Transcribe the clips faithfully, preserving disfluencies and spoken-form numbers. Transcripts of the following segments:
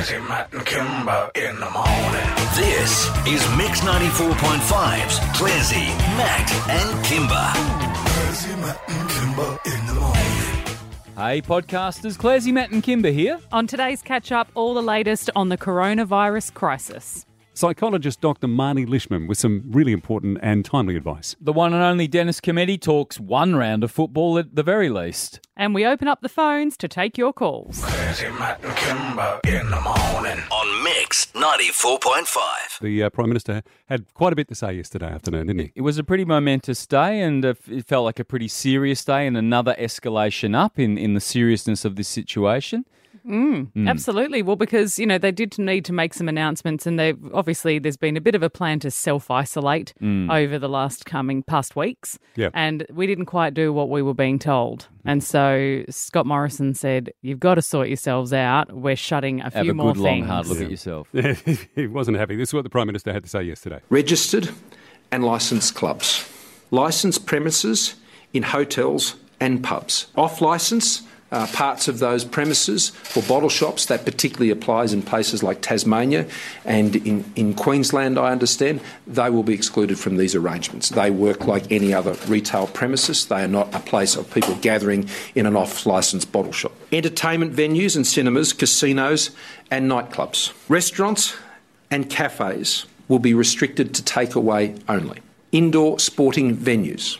Classy, Matt and Kimber in the morning. This is Mix ninety-four point five's Classy, Matt and Kimber. Classy, Matt and Kimber in the morning. Hey podcasters, Classy, Matt and Kimber here. On today's catch-up, all the latest on the coronavirus crisis. Psychologist Doctor Marnie Lishman with some really important and timely advice. The one and only Dennis Committee talks one round of football at the very least. And we open up the phones to take your calls. Classy, Matt and Kimber in the morning. On Mix ninety-four point five. The uh, Prime Minister had quite a bit to say yesterday afternoon, didn't he? It was a pretty momentous day, and uh, it felt like a pretty serious day and another escalation up in, in the seriousness of this situation. Mm, mm. Absolutely. Well, because, you know, they did need to make some announcements, and they've obviously there's been a bit of a plan to self-isolate mm. over the last coming past weeks. Yep. And we didn't quite do what we were being told. And so Scott Morrison said, you've got to sort yourselves out. We're shutting a Have few a more good, things. long, hard look at yourself. He wasn't happy. This is what the Prime Minister had to say yesterday. Registered and licensed clubs. Licensed premises in hotels and pubs. Off licence, Uh, parts of those premises for bottle shops. That particularly applies in places like Tasmania and in, in Queensland, I understand. They will be excluded from these arrangements. They work like any other retail premises. They are not a place of people gathering in an off-licensed bottle shop. Entertainment venues and cinemas, casinos and nightclubs. Restaurants and cafes will be restricted to takeaway only. Indoor sporting venues,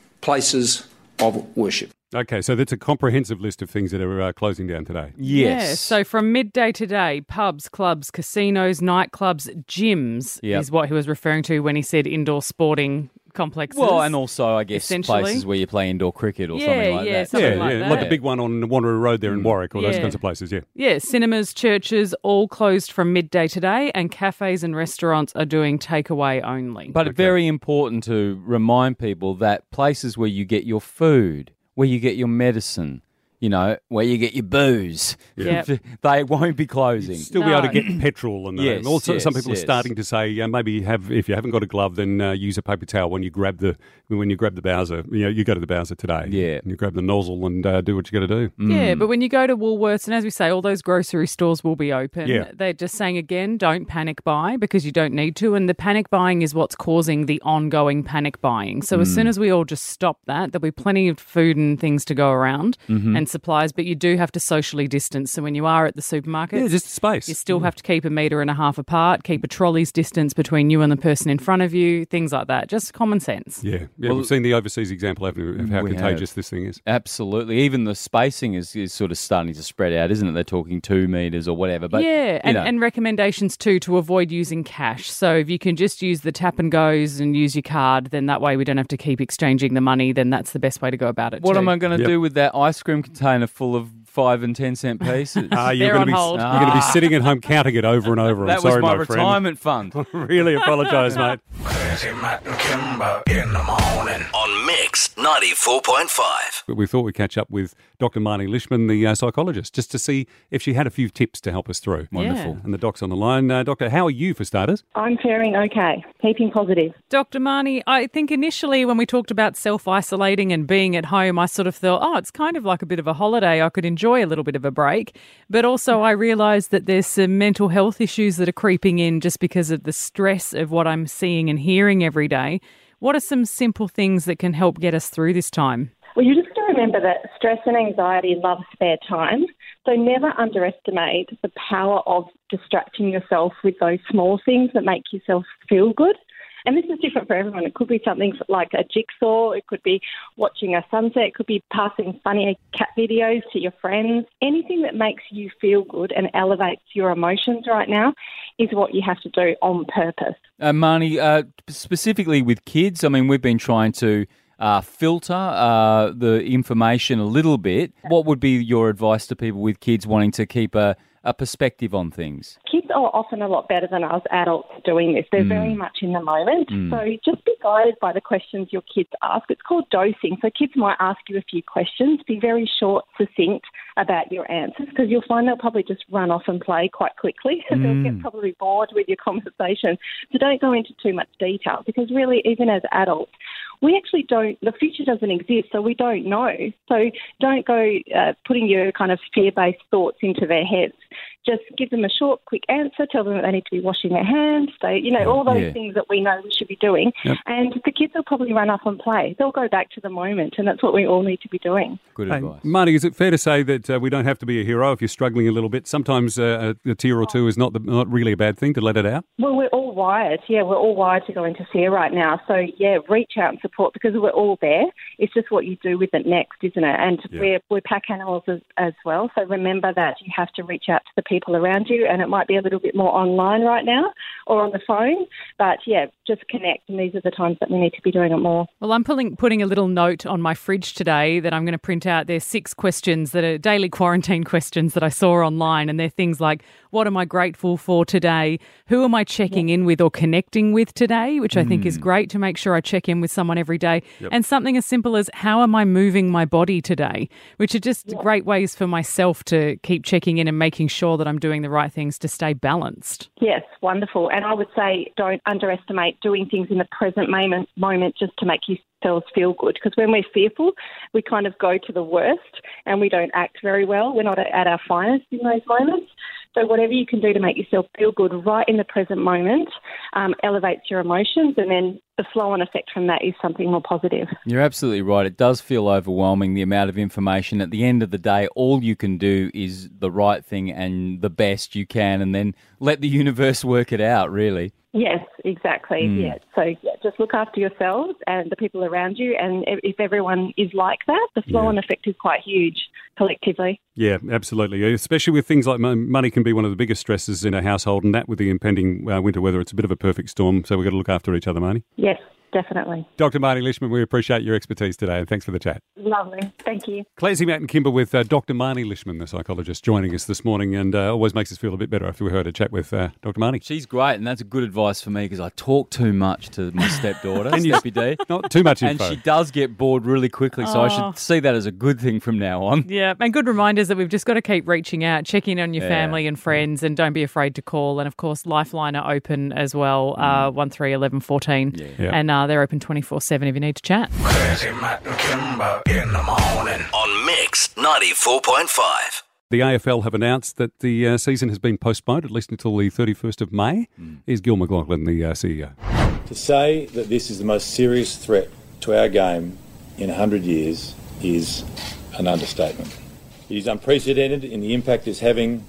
places of worship. Okay, so that's a comprehensive list of things that are uh, closing down today. Yes. Yeah, so from midday today, pubs, clubs, casinos, nightclubs, gyms Yep. is what he was referring to when he said indoor sporting complexes. Well, and also, I guess, Essentially. places where you play indoor cricket or Yeah, something like yeah, that. something yeah, like yeah, that. like the big one on Wanneroo Road there in Warwick, or those Yeah. kinds of places, yeah. Yeah, cinemas, churches, all closed from midday today, and cafes and restaurants are doing takeaway only. But it's very important to remind people that places where you get your food, where you get your medicine, you know, where you get your booze, Yep. they won't be closing. Still be No. able to get petrol. And uh, Yes, also, yes, some people yes. are starting to say, uh, maybe have if you haven't got a glove, then uh, use a paper towel when you grab the when you grab the Bowser. You know, you go to the Bowser today. Yeah. And you grab the nozzle and uh, do what you got to do. Yeah, but when you go to Woolworths, and as we say, all those grocery stores will be open. Yeah. They're just saying again, don't panic buy because you don't need to. And the panic buying is what's causing the ongoing panic buying. So as soon as we all just stop that, there'll be plenty of food and things to go around and supplies, but you do have to socially distance. So when you are at the supermarket, Yeah, just space. you still have to keep a metre and a half apart, keep a trolley's distance between you and the person in front of you, things like that. Just common sense. Yeah, yeah. Well, we've seen the overseas example haven't we, of how we contagious have. this thing is. Absolutely. Even the spacing is, is sort of starting to spread out, isn't it? They're talking two metres or whatever. But yeah, you and, know. and recommendations too to avoid using cash. So if you can just use the tap and goes and use your card, then that way we don't have to keep exchanging the money. Then that's the best way to go about it. What too. am I going to Yep. do with that ice cream container full of five and ten cent pieces? Ah, you're They're going on to be hold. you're going to be sitting at home counting it over and over. I'm that sorry, was my, my retirement fund. friend. Really apologise, mate. Classy, Matt and Kimber in the morning. On Mix ninety-four point five. But we thought we'd catch up with Doctor Marnie Lishman, the uh, psychologist, just to see if she had a few tips to help us through. Wonderful. And the doc's on the line. Uh, doctor, how are you for starters? I'm faring okay, keeping positive. Doctor Marnie, I think initially when we talked about self-isolating and being at home, I sort of thought, oh, it's kind of like a bit of a holiday. I could enjoy a little bit of a break. But also I realised that there's some mental health issues that are creeping in just because of the stress of what I'm seeing and hearing every day. What are some simple things that can help get us through this time? Well, you just got to remember that stress and anxiety love spare time. So never underestimate the power of distracting yourself with those small things that make yourself feel good. And this is different for everyone. It could be something like a jigsaw. It could be watching a sunset. It could be passing funny cat videos to your friends. Anything that makes you feel good and elevates your emotions right now is what you have to do on purpose. Uh, Marnie, uh, specifically with kids, I mean, we've been trying to uh, filter uh, the information a little bit. What would be your advice to people with kids wanting to keep a, a perspective on things? Kids are often a lot better than us adults doing this. They're Mm. very much in the moment. Mm. So just be guided by the questions your kids ask. It's called dosing. So kids might ask you a few questions. Be very short, succinct about your answers because you'll find they'll probably just run off and play quite quickly. Mm. They'll get probably bored with your conversation. So don't go into too much detail because really, even as adults, we actually don't, the future doesn't exist, so we don't know. So don't go uh, putting your kind of fear-based thoughts into their heads. just give them a short, quick answer, tell them that they need to be washing their hands, they, you know, all those Yeah. things that we know we should be doing. Yep. And the kids will probably run up and play. They'll go back to the moment, and that's what we all need to be doing. Good Hey, advice. Marty, is it fair to say that uh, we don't have to be a hero if you're struggling a little bit? Sometimes uh, a, a tear or two is not the, not really a bad thing to let it out. Well, we're all wired. Yeah, we're all wired to go into fear right now. So, yeah, reach out and support because we're all there. It's just what you do with it next, isn't it? And Yeah. we're, we're pack animals as, as well. So remember that you have to reach out to the people around you, and it might be a little bit more online right now or on the phone. But, yeah, just connect, and these are the times that we need to be doing it more. Well, I'm pulling, putting a little note on my fridge today that I'm going to print out. There's six questions that are daily quarantine questions that I saw online, and they're things like, what am I grateful for today? Who am I checking in with or connecting with today, which I think is great to make sure I check in with someone every day. Yep. And something as simple as, how am I moving my body today, which are just great ways for myself to keep checking in and making sure that I'm doing the right things to stay balanced. Yes, wonderful. And I would say don't underestimate doing things in the present moment, moment just to make yourselves feel good. Because when we're fearful, we kind of go to the worst and we don't act very well. We're not at our finest in those moments. So whatever you can do to make yourself feel good right in the present moment um, elevates your emotions, and then the flow-on effect from that is something more positive. You're absolutely right. It does feel overwhelming, the amount of information. At the end of the day, all you can do is the right thing and the best you can, and then let the universe work it out, really. Yes, exactly. Mm. Yeah. So yeah, just look after yourselves and the people around you, and if if everyone is like that, the flow-on effect is quite huge collectively. Yeah, absolutely. Especially with things like mon- money can be one of the biggest stresses in a household, and that with the impending uh, winter weather, it's a bit of a perfect storm. So we've got to look after each other, Marty. Yes, definitely. Doctor Marty Lishman, we appreciate your expertise today, and thanks for the chat. Lovely. Thank you. Clancy, Matt and Kimber with uh, Doctor Marty Lishman, the psychologist, joining us this morning, and uh, always makes us feel a bit better after we heard a chat with uh, Doctor Marty. She's great, and that's good advice for me because I talk too much to my stepdaughter, And you- Steppy D. Not too much And info. she does get bored really quickly, so I Oh. should see that as a good thing from now on. Yeah, and good reminders that we've just got to keep reaching out, checking on your Yeah. family and friends, and don't be afraid to call. And of course, Lifeline are open as well, uh, one three eleven fourteen, Yeah. and uh, they're open twenty-four seven if you need to chat. Crazy Matt and Kimber in the morning. On Mix ninety-four point five. The A F L have announced that the uh, season has been postponed at least until the thirty-first of May. Here's Gil McLaughlin, the uh, C E O. To say that this is the most serious threat to our game in one hundred years is an understatement. It is unprecedented in the impact it's having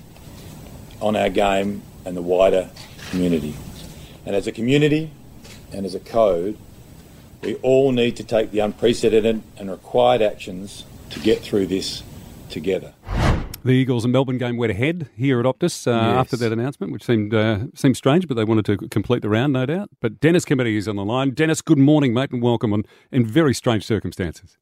on our game and the wider community. And as a community and as a code, we all need to take the unprecedented and required actions to get through this together. The Eagles and Melbourne game went ahead here at Optus uh, Yes. after that announcement, which seemed uh, seemed strange, but they wanted to complete the round, no doubt. But Dennis Kennedy is on the line. Dennis, good morning, mate, and welcome on in very strange circumstances.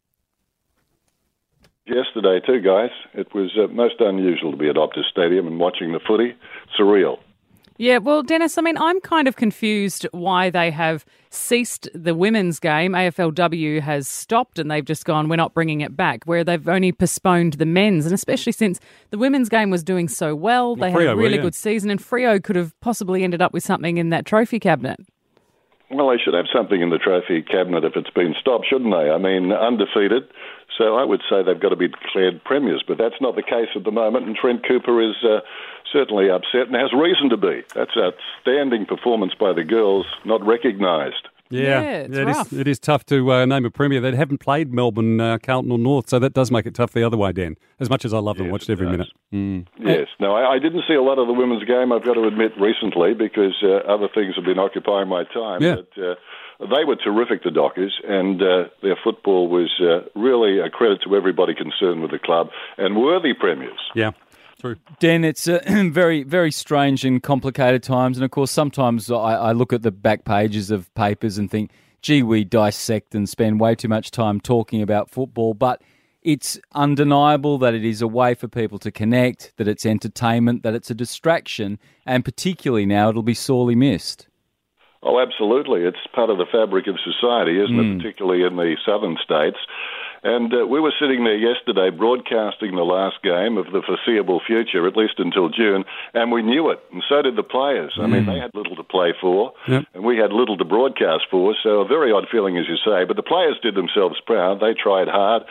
Yesterday too, guys. It was uh, most unusual to be at Optus Stadium and watching the footy. Surreal. Yeah, well, Dennis, I mean, I'm kind of confused why they have ceased the women's game. A F L W has stopped and they've just gone, we're not bringing it back, where they've only postponed the men's, and especially since the women's game was doing so well. They Well, had Freo a were, really yeah. good season, and Freo could have possibly ended up with something in that trophy cabinet. Well, they should have something in the trophy cabinet if it's been stopped, shouldn't they? I mean, undefeated. So I would say they've got to be declared premiers, but that's not the case at the moment, and Trent Cooper is uh, certainly upset and has reason to be. That's outstanding performance by the girls, not recognised. Yeah, it's it rough. is. It is tough to uh, name a premier. They haven't played Melbourne, uh, Carlton, or North, so that does make it tough the other way, Dan. As much as I love them, Yes, watched it every does. minute. Mm. Yes. No, I, I didn't see a lot of the women's game, I've got to admit, recently, because uh, other things have been occupying my time. Yeah. But uh, they were terrific, the Dockers, and uh, their football was uh, really a credit to everybody concerned with the club, and worthy premiers. Yeah, true. Dan, it's uh, very, very strange and complicated times. And of course, sometimes I, I look at the back pages of papers and think, gee, we dissect and spend way too much time talking about football. But it's undeniable that it is a way for people to connect, that it's entertainment, that it's a distraction. And particularly now, it'll be sorely missed. Oh, absolutely. It's part of the fabric of society, isn't it, particularly in the southern states. And uh, we were sitting there yesterday broadcasting the last game of the foreseeable future, at least until June, and we knew it, and so did the players. I mean, they had little to play for, Yep. and we had little to broadcast for, so a very odd feeling, as you say. But the players did themselves proud. They tried hard,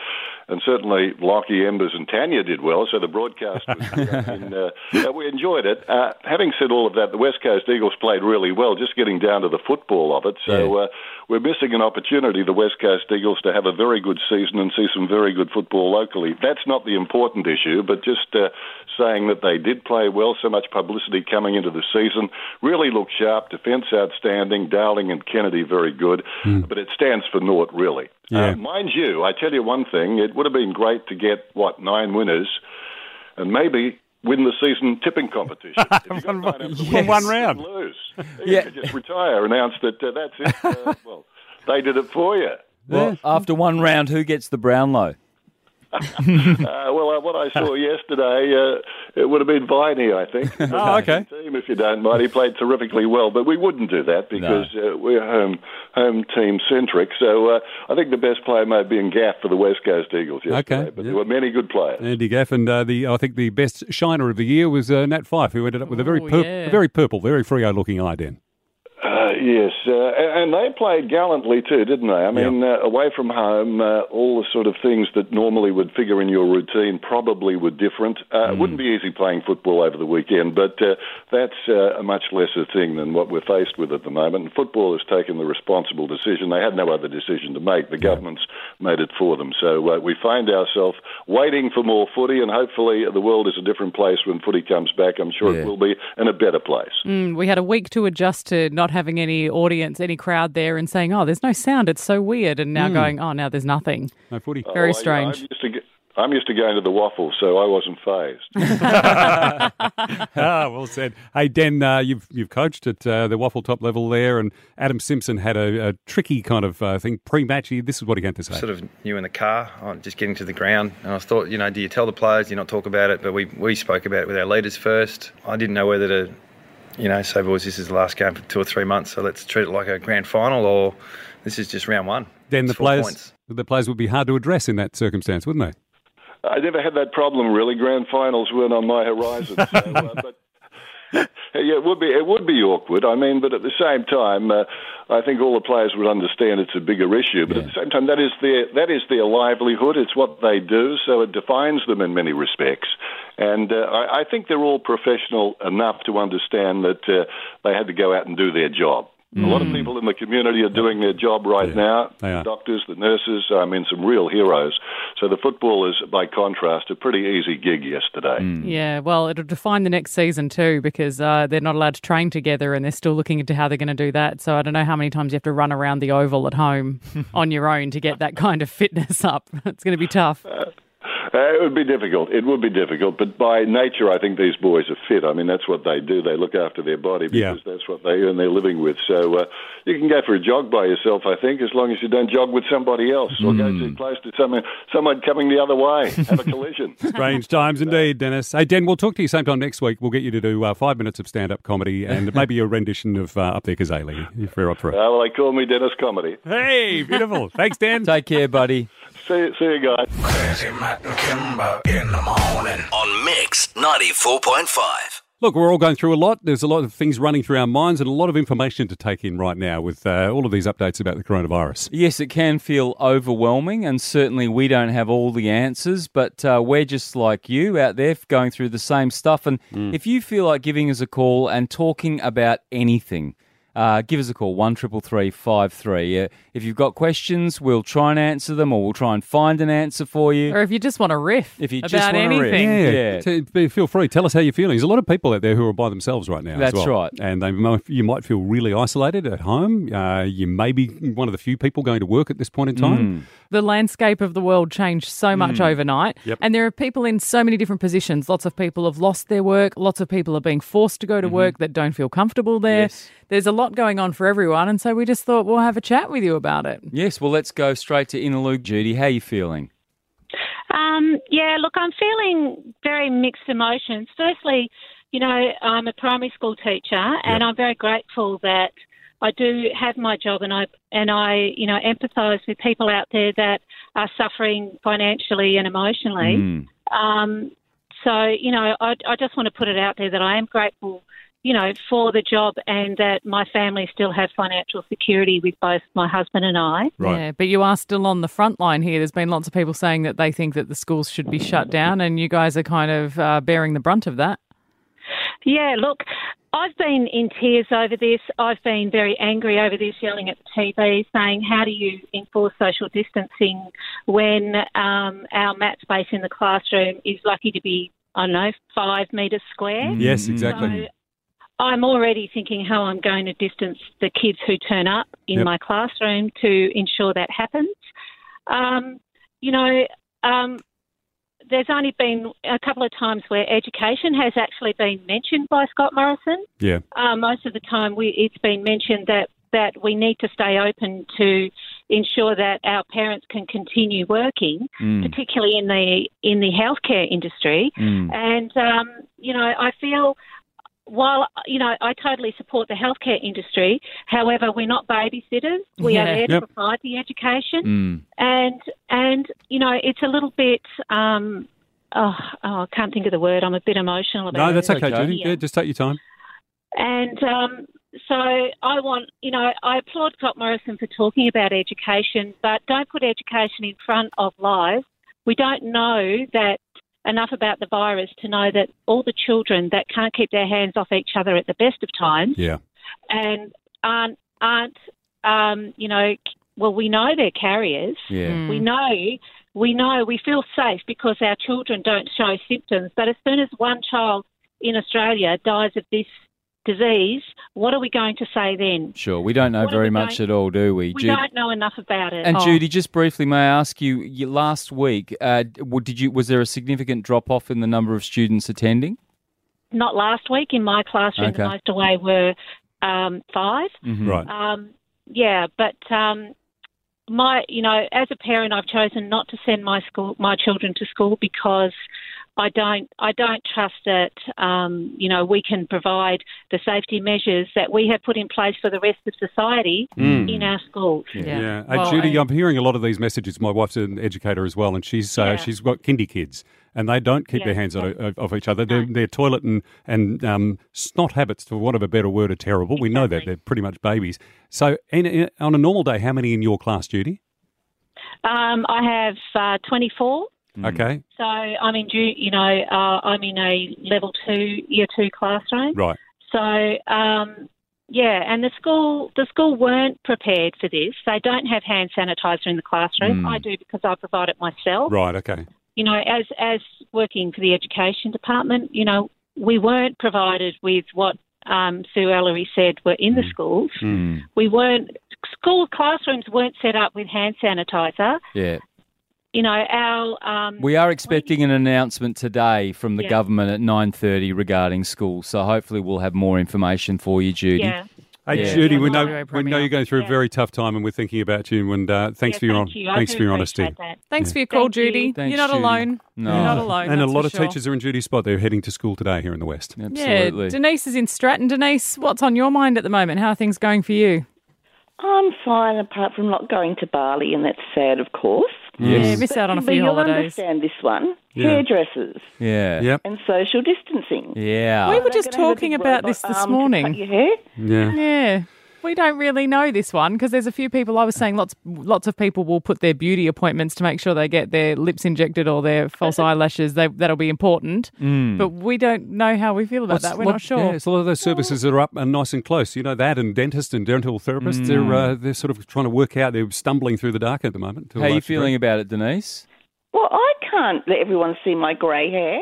and certainly Lockie, Embers and Tanya did well, so the broadcast was good. and, uh, uh, we enjoyed it. Uh, having said all of that, the West Coast Eagles played really well, just getting down to the football of it. So uh, we're missing an opportunity, the West Coast Eagles, to have a very good season and see some very good football locally. That's not the important issue, but just uh, saying that they did play well, so much publicity coming into the season, really looked sharp, defence outstanding, Dowling and Kennedy very good, mm. but it stands for naught, really. Yeah. Uh, mind you, I tell you one thing, it would have been great to get, what, nine winners, and maybe win the season tipping competition. If you got nine over the yes. one round. Lose. You Yeah. could just retire, announce that uh, that's it. Uh, well, they did it for you. Well, after one round, who gets the Brownlow? uh, well, uh, what I saw yesterday, uh, it would have been Viney, I think. Oh, okay. Team, if you don't mind, he played terrifically well, but we wouldn't do that because no. uh, we're home home team centric. So uh, I think the best player may have been Gaff for the West Coast Eagles yesterday. Okay. But yep. there were many good players. Andy Gaff, and uh, the I think the best shiner of the year was uh, Nat Fyfe, who ended up with a very Ooh, pur- yeah. a very purple, very Freo-looking eye, Dan. Uh, yes, uh, and they played gallantly too, didn't they? I mean, Yep. uh, away from home, uh, all the sort of things that normally would figure in your routine probably were different. Uh, Mm. It wouldn't be easy playing football over the weekend, but uh, that's uh, a much lesser thing than what we're faced with at the moment. And football has taken the responsible decision. They had no other decision to make. The government's made it for them. So uh, we find ourselves waiting for more footy, and hopefully the world is a different place when footy comes back. I'm sure Yeah. it will be, in a better place. Mm, we had a week to adjust to not having any audience, any crowd there, and saying, "Oh, there's no sound. It's so weird." And now going, "Oh, now there's nothing." No footy. Very Oh, I- strange. I'm used to get- I'm used to going to the waffle, so I wasn't phased. Ah, well said. Hey, Dan, uh, you've you've coached at uh, the waffle top level there, and Adam Simpson had a, a tricky kind of uh, thing pre-match. He- This is what he had to say. Sort of new in the car, oh, just getting to the ground. And I thought, you know, do you tell the players, do you not talk about it? But we, we spoke about it with our leaders first. I didn't know whether to, you know, say, boys, this is the last game for two or three months, so let's treat it like a grand final, or this is just round one. Then the It's four players, points. the players would be hard to address in that circumstance, wouldn't they? I never had that problem, really. Grand finals weren't on my horizon. So, uh, but yeah, it would be it would be awkward. I mean, but at the same time, uh, I think all the players would understand it's a bigger issue. But Yeah. at the same time, that is their that is their livelihood. It's what they do, so it defines them in many respects. And uh, I, I think they're all professional enough to understand that uh, they had to go out and do their job. A lot of people in the community are doing their job right Yeah, now. they are. The doctors, the nurses, I mean, some real heroes. So the footballers, by contrast, a pretty easy gig yesterday. Yeah, well, it'll define the next season too, because uh, they're not allowed to train together and they're still looking into how they're going to do that. So I don't know how many times you have to run around the oval at home on your own to get that kind of fitness up. It's going to be tough. Uh, it would be difficult. It would be difficult. But by nature, I think these boys are fit. I mean, that's what they do. They look after their body because Yeah. that's what they earn their living with. So uh, you can go for a jog by yourself, I think, as long as you don't jog with somebody else or go too close to someone, someone coming the other way, have a collision. Strange times indeed, Dennis. Hey, Dan, we'll talk to you same time next week. We'll get you to do uh, five minutes of stand-up comedy and maybe a rendition of uh, Up There Kazali, if we're up for it. Uh, well, they call me Dennis Comedy. Hey, beautiful. Thanks, Dan. Take care, buddy. See, you- see you guys. Crazy Matt and Kimber in the morning. On Mix ninety-four point five. Look, we're all going through a lot. There's a lot of things running through our minds and a lot of information to take in right now with uh, all of these updates about the coronavirus. Yes, it can feel overwhelming, and certainly we don't have all the answers, but uh, we're just like you out there going through the same stuff. And if you feel like giving us a call and talking about anything, uh, give us a call, one three three five three. Uh, if you've got questions, we'll try and answer them, or we'll try and find an answer for you. Or if you just want to riff If you about just want to riff. anything. Yeah. Yeah, T- be- feel free. Tell us how you're feeling. There's a lot of people out there who are by themselves right now. That's as well. right. And they might, you might feel really isolated at home. Uh, you may be one of the few people going to work at this point in time. The landscape of the world changed so much overnight. Yep. And there are people in so many different positions. Lots of people have lost their work. Lots of people are being forced to go to work that don't feel comfortable there. Yes. There's a lot going on for everyone. And so we just thought we'll have a chat with you about it. Yes, well, let's go straight to Innerluke. Judy, how are you feeling? Um, yeah, look, I'm feeling very mixed emotions. Firstly, you know, I'm a primary school teacher, and I'm very grateful that I do have my job, and I and I, you know, empathise with people out there that are suffering financially and emotionally. Mm. Um, so, you know, I, I just want to put it out there that I am grateful you know, for the job, and that my family still have financial security with both my husband and I. Right. Yeah, but you are still on the front line here. There's been lots of people saying that they think that the schools should be shut down, and you guys are kind of uh, bearing the brunt of that. Yeah, look, I've been in tears over this. I've been very angry over this, yelling at the T V, saying, how do you enforce social distancing when um, our mat space in the classroom is lucky to be, I don't know, five metres square? Yes, exactly. So I'm already thinking how I'm going to distance the kids who turn up in Yep. my classroom to ensure that happens. Um, you know, um, there's only been a couple of times where education has actually been mentioned by Scott Morrison. Yeah. Um, most of the time we, it's been mentioned that, that we need to stay open to ensure that our parents can continue working, Mm. particularly in the in the healthcare industry. Mm. And, um, you know, I feel while, you know, I totally support the healthcare industry, however, we're not babysitters. We Yeah. are there to Yep. provide the education. Mm. And, and you know, it's a little bit, um, oh, oh, I can't think of the word. I'm a bit emotional about it. No, that's okay, okay. Judy. Yeah, just take your time. And um, so I want, you know, I applaud Scott Morrison for talking about education, but don't put education in front of lives. We don't know that enough about the virus to know that all the children that can't keep their hands off each other at the best of times Yeah. and aren't, aren't um, you know, well, we know they're carriers. Yeah. We know, we know, we feel safe because our children don't show symptoms. But as soon as one child in Australia dies of this disease, what are we going to say then? Sure. We don't know What are very we much going- at all, do we? We Judy? don't know enough about it. And Oh. Judy, just briefly, may I ask you, you last week, uh, w- did you was there a significant drop off in the number of students attending? Not last week in my classroom, Okay. the most away were um, five. Mhm. Right. Um, yeah, but um, my, you know, as a parent, I've chosen not to send my school, my children to school because I don't, I don't trust that, um, you know, we can provide the safety measures that we have put in place for the rest of society Mm. in our schools. Yeah. Yeah. Hey, Well, Judy, I- I'm hearing a lot of these messages. My wife's an educator as well, and she's uh, Yeah. she's got kindy kids, and they don't keep Yeah. their hands on, of each other. Their, their toilet and and um, snot habits, for want of a better word, are terrible. We know that Exactly. they're pretty much babies. So, in, in, on a normal day, how many in your class, Judy? Um, I have uh, twenty-four. Okay, So I'm in, Ju- you know, uh, I'm in a level two, year two classroom. right. So, um, yeah, and the school, the school weren't prepared for this. They don't have hand sanitizer in the classroom. Mm. I do because I provide it myself. Right, okay. You know, as as working for the education department, you know, we weren't provided with what um, Sue Ellery said were in the schools. Mm. We weren't. School classrooms weren't set up with hand sanitizer. Yeah. You know, our um, We are expecting an announcement today from the Yeah. government at nine thirty regarding schools, so hopefully we'll have more information for you, Judy. yeah. Hey, Yeah. Judy, Yeah, we well, know very we premier. know you're going through a Yeah. very tough time, and we're thinking about you. And uh, thanks Yeah, for your thank you. I thanks do for your appreciate honesty. that. Thanks Yeah. for your call, Thank you. Judy. Thanks, You're not Judy. alone. No. You're not alone. And a that's lot for of sure. teachers are in Judy's spot. They're heading to school today here in the West. Absolutely. Yeah, Denise is in Stratton. Denise, what's on your mind at the moment? How are things going for you? I'm fine, apart from not going to Bali, and that's sad, of course. Yeah, miss out on a But few you'll holidays. understand this one. Yeah. Hairdressers Yeah. Yep. and social distancing. Yeah. We were They're just gonna have a talking big about robot this this arm to morning. cut your hair. Yeah. Yeah. We don't really know this one because there's a few people. I was saying lots, lots of people will put their beauty appointments to make sure they get their lips injected or their false eyelashes. They, that'll be important. Mm. But we don't know how we feel about Well, that. We're lot- not sure. Yeah, it's a lot of those services that are up and nice and close. You know, that and dentists and dental therapists, they're uh, they're sort of trying to work out. They're stumbling through the dark at the moment. to a How are you large degree. feeling about it, Denise? Well, I can't let everyone see my grey hair.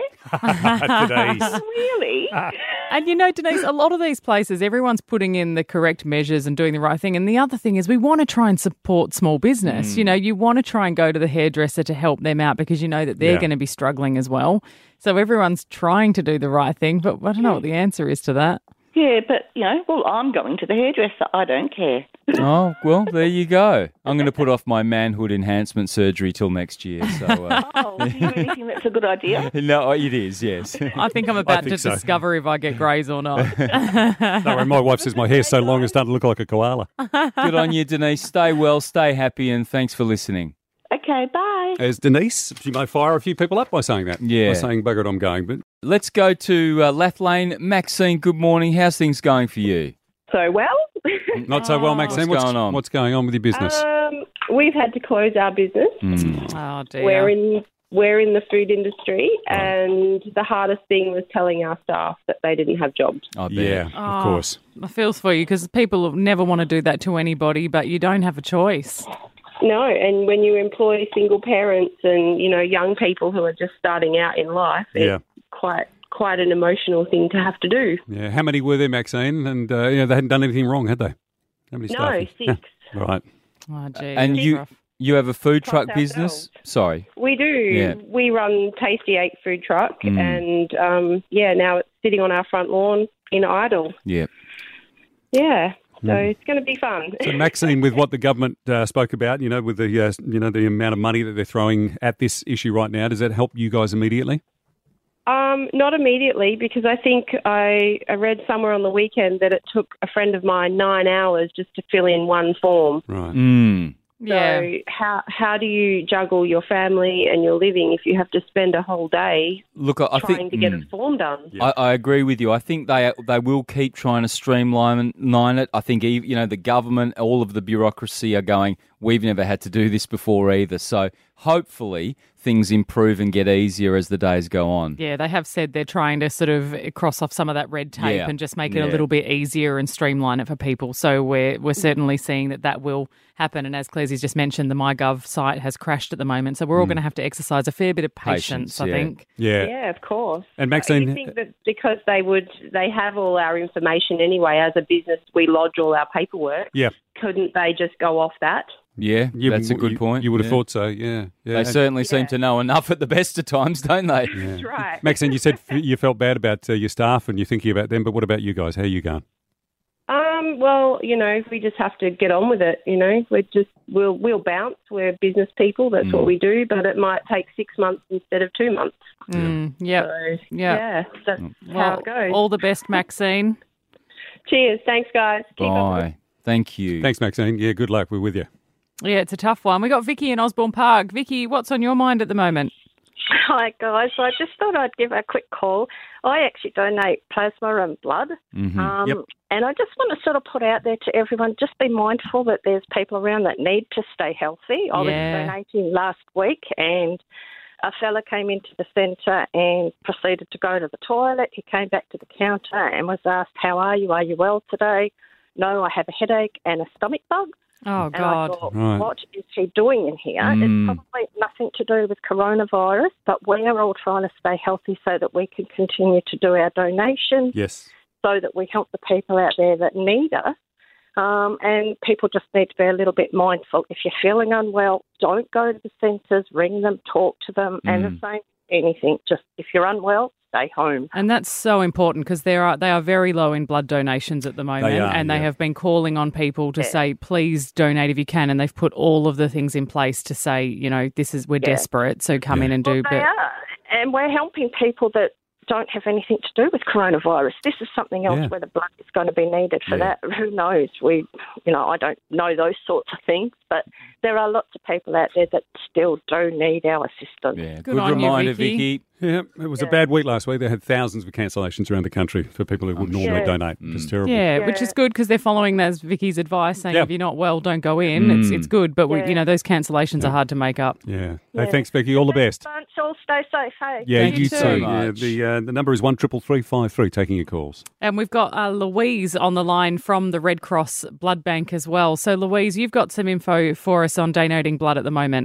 Denise. Really? And you know, Denise, a lot of these places, everyone's putting in the correct measures and doing the right thing. And the other thing is we want to try and support small business. You know, you want to try and go to the hairdresser to help them out because you know that they're Yeah. going to be struggling as well. So everyone's trying to do the right thing, but I don't know what the answer is to that. Yeah, but, you know, well, I'm going to the hairdresser. I don't care. Oh, well, there you go. I'm going to put off my manhood enhancement surgery till next year. So, uh, Oh, do you really think that's a good idea? no, it is, yes. I think I'm about think to so. discover if I get greys or not. No, worry, my wife says my hair's so long it's starting to look like a koala. Good on you, Denise. Stay well, stay happy, and thanks for listening. Okay, bye. as Denise. She may fire a few people up by saying that. Yeah. By saying, bugger it, I'm going. But Let's go to uh, Lathlane. Maxine, good morning. How's things going for you? So well. Not so well, Maxine. What's going on? What's going on with your business? Um, we've had to close our business. Mm. Oh, dear. We're in we're in the food industry, and the hardest thing was telling our staff that they didn't have jobs. I bet. Yeah, Oh, of course. I feels for you because people never want to do that to anybody, but you don't have a choice. No, and when you employ single parents and, you know, young people who are just starting out in life, Yeah. it's quite quite an emotional thing to have to do. Yeah. How many were there, Maxine? And uh, you know, they hadn't done anything wrong, had they? How many No, staff? six. Right. Oh, gee. And that's you rough. you have a food Plus truck business? ourselves. Sorry. We do. Yeah. We run Tasty Eight food truck, Mm. and um, yeah, now it's sitting on our front lawn in idle. Yeah. Yeah, so Mm. it's going to be fun. So, Maxine, with what the government uh, spoke about, you know, with the uh, you know the amount of money that they're throwing at this issue right now, does that help you guys immediately? Um, not immediately, because I think I, I read somewhere on the weekend that it took a friend of mine nine hours just to fill in one form. Right. Mm. Yeah. So how how do you juggle your family and your living if you have to spend a whole day Look, I, I trying think to get mm. a form done? I, I agree with you. I think they they will keep trying to streamline line it. I think ev- you know the government, all of the bureaucracy are going. We've never had to do this before either. So hopefully things improve and get easier as the days go on. Yeah, they have said they're trying to sort of cross off some of that red tape Yeah. and just make it Yeah. a little bit easier and streamline it for people. So we're we're certainly seeing that that will happen. And as Clezie's just mentioned, the MyGov site has crashed at the moment. So we're all going to have to exercise a fair bit of patience, Patience, I yeah. think. Yeah. Yeah, of course. And But Maxine, you think that because they would, they have all our information anyway. As a business, we lodge all our paperwork. yeah, Couldn't they just go off that? Yeah, you, that's a good you, point. You would have Yeah. thought so. Yeah. Yeah. They certainly seem Yeah. to know enough at the best of times, don't they? That's right. Maxine, you said f- you felt bad about uh, your staff and you're thinking about them, but what about you guys? How are you going? Um, well, you know, we just have to get on with it. You know, we just we'll we'll bounce. We're business people. That's Mm. what we do. But it might take six months instead of two months. Mm, yeah. So Yeah. yeah, that's how Well, it goes. all the best, Maxine. Cheers. Thanks, guys. Keep up. Bye. Thank you. Thanks, Maxine. Yeah, good luck. We're with you. Yeah, it's a tough one. We got Vicky in Osborne Park. Vicky, what's on your mind at the moment? Hi guys, I just thought I'd give a quick call. I actually donate plasma and blood, Mhm. um, Yep. and I just want to sort of put out there to everyone, just be mindful that there's people around that need to stay healthy. I Yeah. was donating last week, and a fella came into the centre and proceeded to go to the toilet. He came back to the counter and was asked, "How are you? Are you well today?" "No, I have a headache and a stomach bug." Oh, And God. I thought, Right. what is he doing in here? Mm. It's probably nothing to do with coronavirus, but we are all trying to stay healthy so that we can continue to do our donations, Yes. so that we help the people out there that need us. Um, and people just need to be a little bit mindful. If you're feeling unwell, don't go to the centres, ring them, talk to them, and Mm. the same anything. Just if you're unwell, stay home. And that's so important because they are they are very low in blood donations at the moment, are, and they yeah. have been calling on people to Yeah. say, please donate if you can, and they've put all of the things in place to say, you know, this is we're Yeah. desperate, so come Yeah. in and Well, do. they are. And we're helping people that don't have anything to do with coronavirus. This is something else Yeah. where the blood is going to be needed for Yeah. that. Who knows? We, you know, I don't know those sorts of things, but there are lots of people out there that still do need our assistance. Yeah, Good good, on you, reminder, Vicky. Vicky. Yeah, it was a bad week last week. They had thousands of cancellations around the country for people who would normally Yeah. donate. It's terrible. Yeah, Yeah. which is good because they're following as Vicky's advice, saying Yeah. if you're not well, don't go in. It's Mm. it's good, but we, Yeah. you know those cancellations are hard to make up. Yeah. Hey, Yeah. thanks, Becky. All the best. Bunch, all stay safe, hey? Yeah, Thank you you too. so Yeah, much. the uh, the number is one triple three five three. Taking your calls. And we've got uh, Louise on the line from the Red Cross Blood Bank as well. So Louise, you've got some info for us on donating blood at the moment.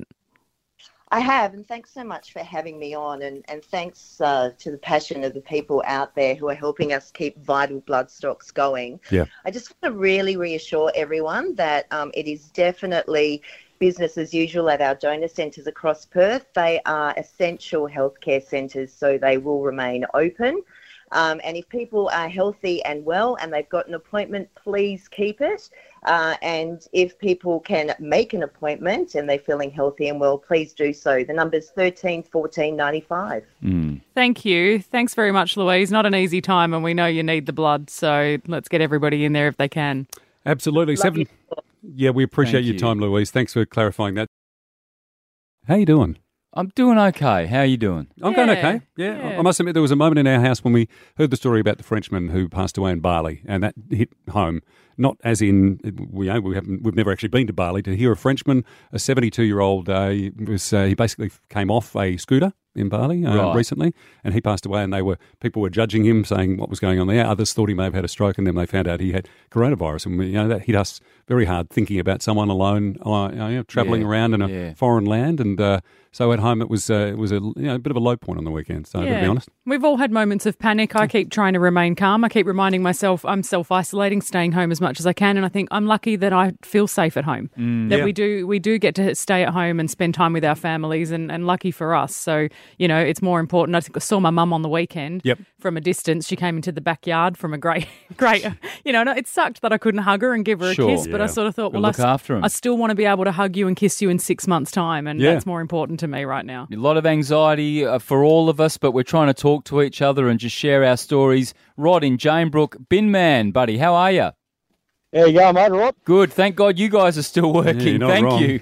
I have, and thanks so much for having me on, and, and thanks uh, to the passion of the people out there who are helping us keep vital blood stocks going. Yeah. I just want to really reassure everyone that um, it is definitely business as usual at our donor centres across Perth. They are essential healthcare centres, so they will remain open. Um, and if people are healthy and well and they've got an appointment, please keep it. Uh, and if people can make an appointment and they're feeling healthy and well, please do so. The number's thirteen fourteen ninety-five. Mm. Thank you. Thanks very much, Louise. Not an easy time, and we know you need the blood, so let's get everybody in there if they can. Absolutely. Love Seven. you. Yeah, we appreciate Thank your you. time, Louise. Thanks for clarifying that. How you doing? I'm doing okay. How are you doing? I'm going okay. Yeah. yeah. I must admit, there was a moment in our house when we heard the story about the Frenchman who passed away in Bali, and that hit home. Not as in we we haven't we've never actually been to Bali. To hear a Frenchman, a seventy-two-year-old, uh, he was uh, he basically came off a scooter in Bali uh, Right. recently, and he passed away. And they were people were judging him, saying what was going on there. Others thought he may have had a stroke, and then they found out he had coronavirus. And you know that hit us very hard, thinking about someone alone, uh, you know, travelling Yeah, around in a yeah. foreign land. And uh, so at home, it was uh, it was a you know a bit of a low point on the weekend. So to be honest, We've all had moments of panic. I keep trying to remain calm. I keep reminding myself I'm self-isolating, staying home as much as I can, and I think I'm lucky that I feel safe at home. Mm. that Yeah. we do we do get to stay at home and spend time with our families, and, and lucky for us. So, you know, it's more important. I think I saw my mum on the weekend Yep. from a distance. She came into the backyard from a great, great, you know, it sucked that I couldn't hug her and give her Sure. a kiss, but I Yeah. sort of thought, Gotta well, I, look s- after 'em. I still want to be able to hug you and kiss you in six months' time, and Yeah. that's more important to me right now. A lot of anxiety uh, for all of us, but we're trying to talk to each other and just share our stories. Rod in Janebrook, bin man, buddy, how are you? There you go, mate. All right. Good. Thank God you guys are still working. you're not Thank wrong. you.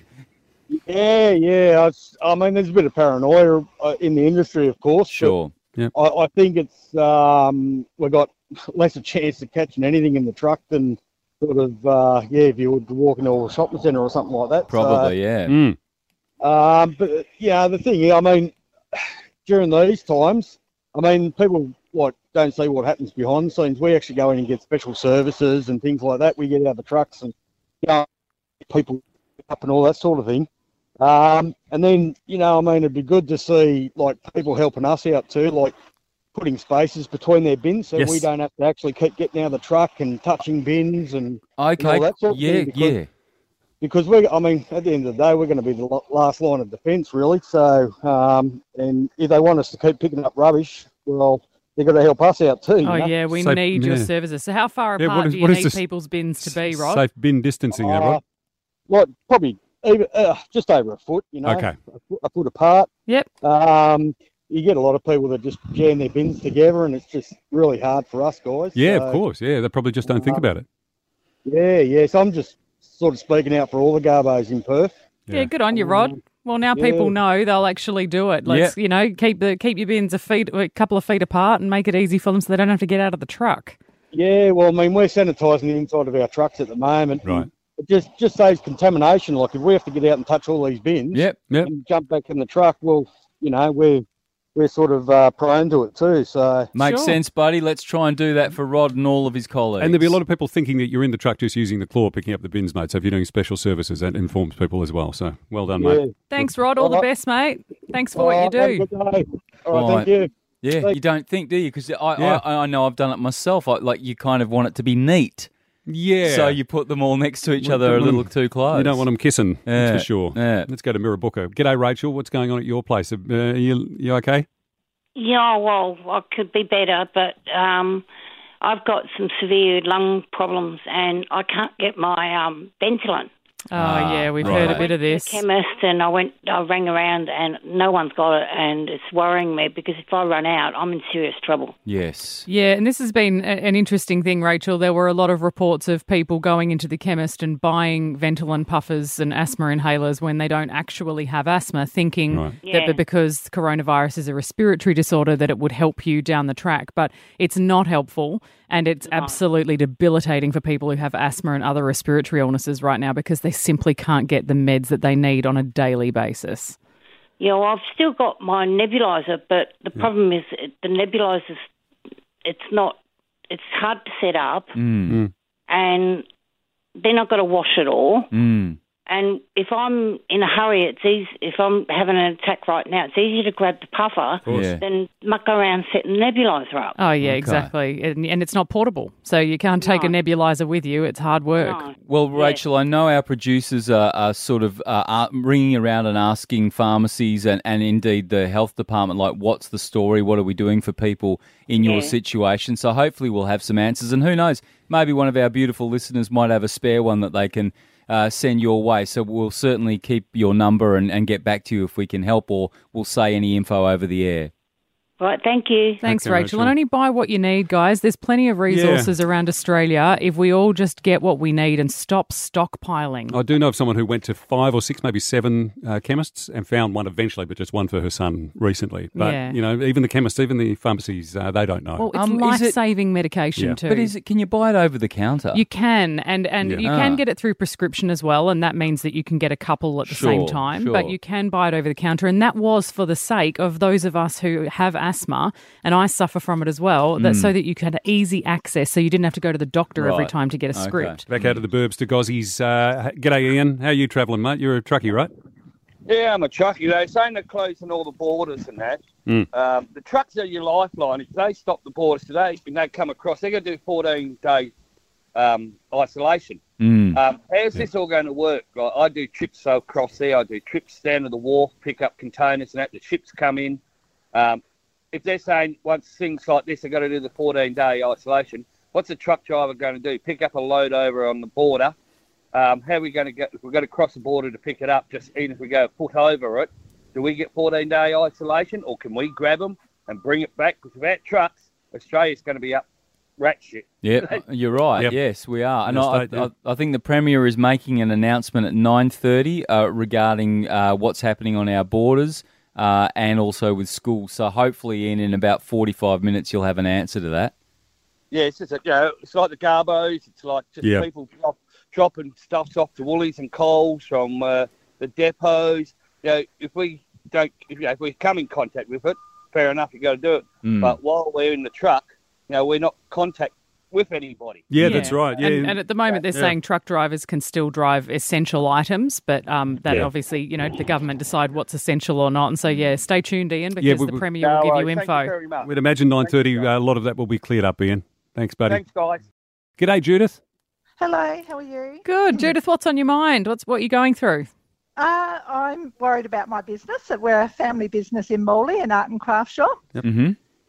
Yeah, yeah. I, s- I mean, there's a bit of paranoia uh, in the industry, of course. but Sure. I, I think it's um, we've got less a chance of catching anything in the truck than sort of uh, yeah, if you would walk into a shopping centre or something like that. Probably, yeah. Mm. So, um, but yeah, the thing, I mean, during these times, I mean, people like don't see what happens behind the scenes. We actually go in and get special services and things like that. We get out of the trucks and you know, people up and all that sort of thing. Um, and then, you know, I mean, it'd be good to see like people helping us out too, like putting spaces between their bins so Yes. we don't have to actually keep getting out of the truck and touching bins and, and Okay. all that sort of Yeah, thing. Because, yeah. because we, I mean, at the end of the day, we're going to be the lo- last line of defence, really. So, um, and if they want us to keep picking up rubbish, well, they've got to help us out too. you Oh know? yeah, we Safe- need your yeah. services. So how far Yeah, apart what is- do you what is need this- people's bins to be, Rod? Safe bin distancing there, Uh, Rod. What, probably even, uh, just over a foot, you know, Okay. a foot, a foot apart. Yep. Um, you get a lot of people that just jam their bins together, and it's just really hard for us guys. Yeah, So, of course. Yeah, they probably just don't think uh, about it. Yeah, yeah. So I'm just sort of speaking out for all the garbos in Perth. Yeah, good on you, Rod. Well, now Yeah. people know they'll actually do it. Let's, you know, keep the keep your bins a feet, a couple of feet apart, and make it easy for them so they don't have to get out of the truck. Yeah, well, I mean, we're sanitising the inside of our trucks at the moment. Right. It just just saves contamination. Like if we have to get out and touch all these bins, Yep. Yep. and jump back in the truck, well, you know, we're we're sort of uh, prone to it too. So Makes Sure. sense, buddy. Let's try and do that for Rod and all of his colleagues. And there'll be a lot of people thinking that you're in the truck just using the claw picking up the bins, mate. So if you're doing special services, that informs people as well. So well done, yeah. mate. Thanks, Rod. All the All right. best, mate. Thanks for All what you right, have a do. good day. All right, All thank right. you. Yeah, Thank- you don't think, do you? Because I, Yeah. I, I know I've done it myself. I, like you kind of want it to be neat, Yeah. so you put them all next to each Well, other a don't want little them- too close. You don't want them kissing, Yeah. that's for sure. Yeah. Let's go to Mirrabooka. G'day, Rachel. What's going on at your place? Uh, you, you okay? Yeah, well, I could be better, but um, I've got some severe lung problems and I can't get my um, Ventolin. Oh, yeah, we've right. heard a bit of this. The chemist, and I went, I rang around, and no one's got it, and it's worrying me because if I run out, I'm in serious trouble. Yes. Yeah, and this has been a- an interesting thing, Rachel. There were a lot of reports of people going into the chemist and buying Ventolin puffers and asthma inhalers when they don't actually have asthma, thinking Right. that Yeah. but because coronavirus is a respiratory disorder that it would help you down the track. But it's not helpful, and it's absolutely debilitating for people who have asthma and other respiratory illnesses right now because they simply can't get the meds that they need on a daily basis. Yeah, well, I've still got my nebulizer, but the problem is it- the nebulizer's, it's not, it's hard to set up, Mm. and then I've got to wash it all. Mm. And if I'm in a hurry, it's easy. If I'm having an attack right now, it's easier to grab the puffer Yeah. than muck around setting the nebulizer up. Oh, yeah, Okay. exactly. And, and it's not portable. So you can't take a nebulizer with you. It's hard work. No. Well, Yeah. Rachel, I know our producers are, are sort of uh, are ringing around and asking pharmacies and, and indeed the health department, like, what's the story? What are we doing for people in your Yeah. situation? So hopefully we'll have some answers. And who knows, maybe one of our beautiful listeners might have a spare one that they can uh, send your way. So we'll certainly keep your number and, and get back to you if we can help, or we'll say any info over the air. Right, thank you. Thanks, Okay, Rachel. Rachel. And only buy what you need, guys. There's plenty of resources around Australia if we all just get what we need and stop stockpiling. I do know of someone who went to five or six, maybe seven uh, chemists and found one eventually, but just one for her son recently. But, Yeah. you know, even the chemists, even the pharmacies, uh, they don't know. Well, it's Um, is it- life-saving medication Yeah. too. But is it? Can you buy it over the counter? You can, and, and Yeah. you Ah. can get it through prescription as well, and that means that you can get a couple at the same Sure, time, sure. but you can buy it over the counter, and that was for the sake of those of us who have asthma, and I suffer from it as well, that so that you had easy access, so you didn't have to go to the doctor every Right. time to get a Okay. script. Back out of the burbs to Gozzies. Uh, g'day, Ian. How are you travelling, mate? You're a truckie, right? Yeah, I'm a truckie. They're saying they're closing all the borders and that. Mm. Um, the trucks are your lifeline. If they stop the borders today and they come across, they're going to do fourteen-day um, isolation. Mm. Um, how's this all going to work? Like, I do trips across there. I do trips down to the wharf, pick up containers and that. The ships come in. Um, if they're saying once things like this are going to do the fourteen-day isolation, what's a truck driver going to do? Pick up a load over on the border. Um, how are we going to get, if we're going to cross the border to pick it up, just even if we go a foot over it, do we get fourteen-day isolation or can we grab them and bring it back? Because without trucks, Australia's going to be up rat shit. Yeah, you're right. Yep. Yes, we are. And Yes, I, they- yeah. I, I think the Premier is making an announcement at nine thirty uh, regarding uh, what's happening on our borders uh, and also with schools. So hopefully in, in about forty-five minutes you'll have an answer to that. Yeah, it's just, a, you know, it's like the Garbos. It's like just Yeah. people drop, dropping stuff off to Woolies and Coles from uh, the depots. You know, if we don't, if, you know, if we come in contact with it, fair enough, you got to do it. Mm. But while we're in the truck, you know, we're not contact with anybody. Yeah, that's right. Yeah. And, and at the moment, they're Yeah. saying truck drivers can still drive essential items, but um, that Yeah. obviously, you know, the government decide what's essential or not. And so, yeah, stay tuned, Ian, because Yeah, we- the we- Premier No will give worries. you Thank info. you very much. We'd imagine nine thirty, uh, a lot of that will be cleared up, Ian. Thanks, buddy. Thanks, guys. G'day, Judith. Hello, how are you? Good. Judith, what's on your mind? What's what you going through? Uh, I'm worried about my business. We're a family business in Morley, an art and craft shop. Mm-hmm.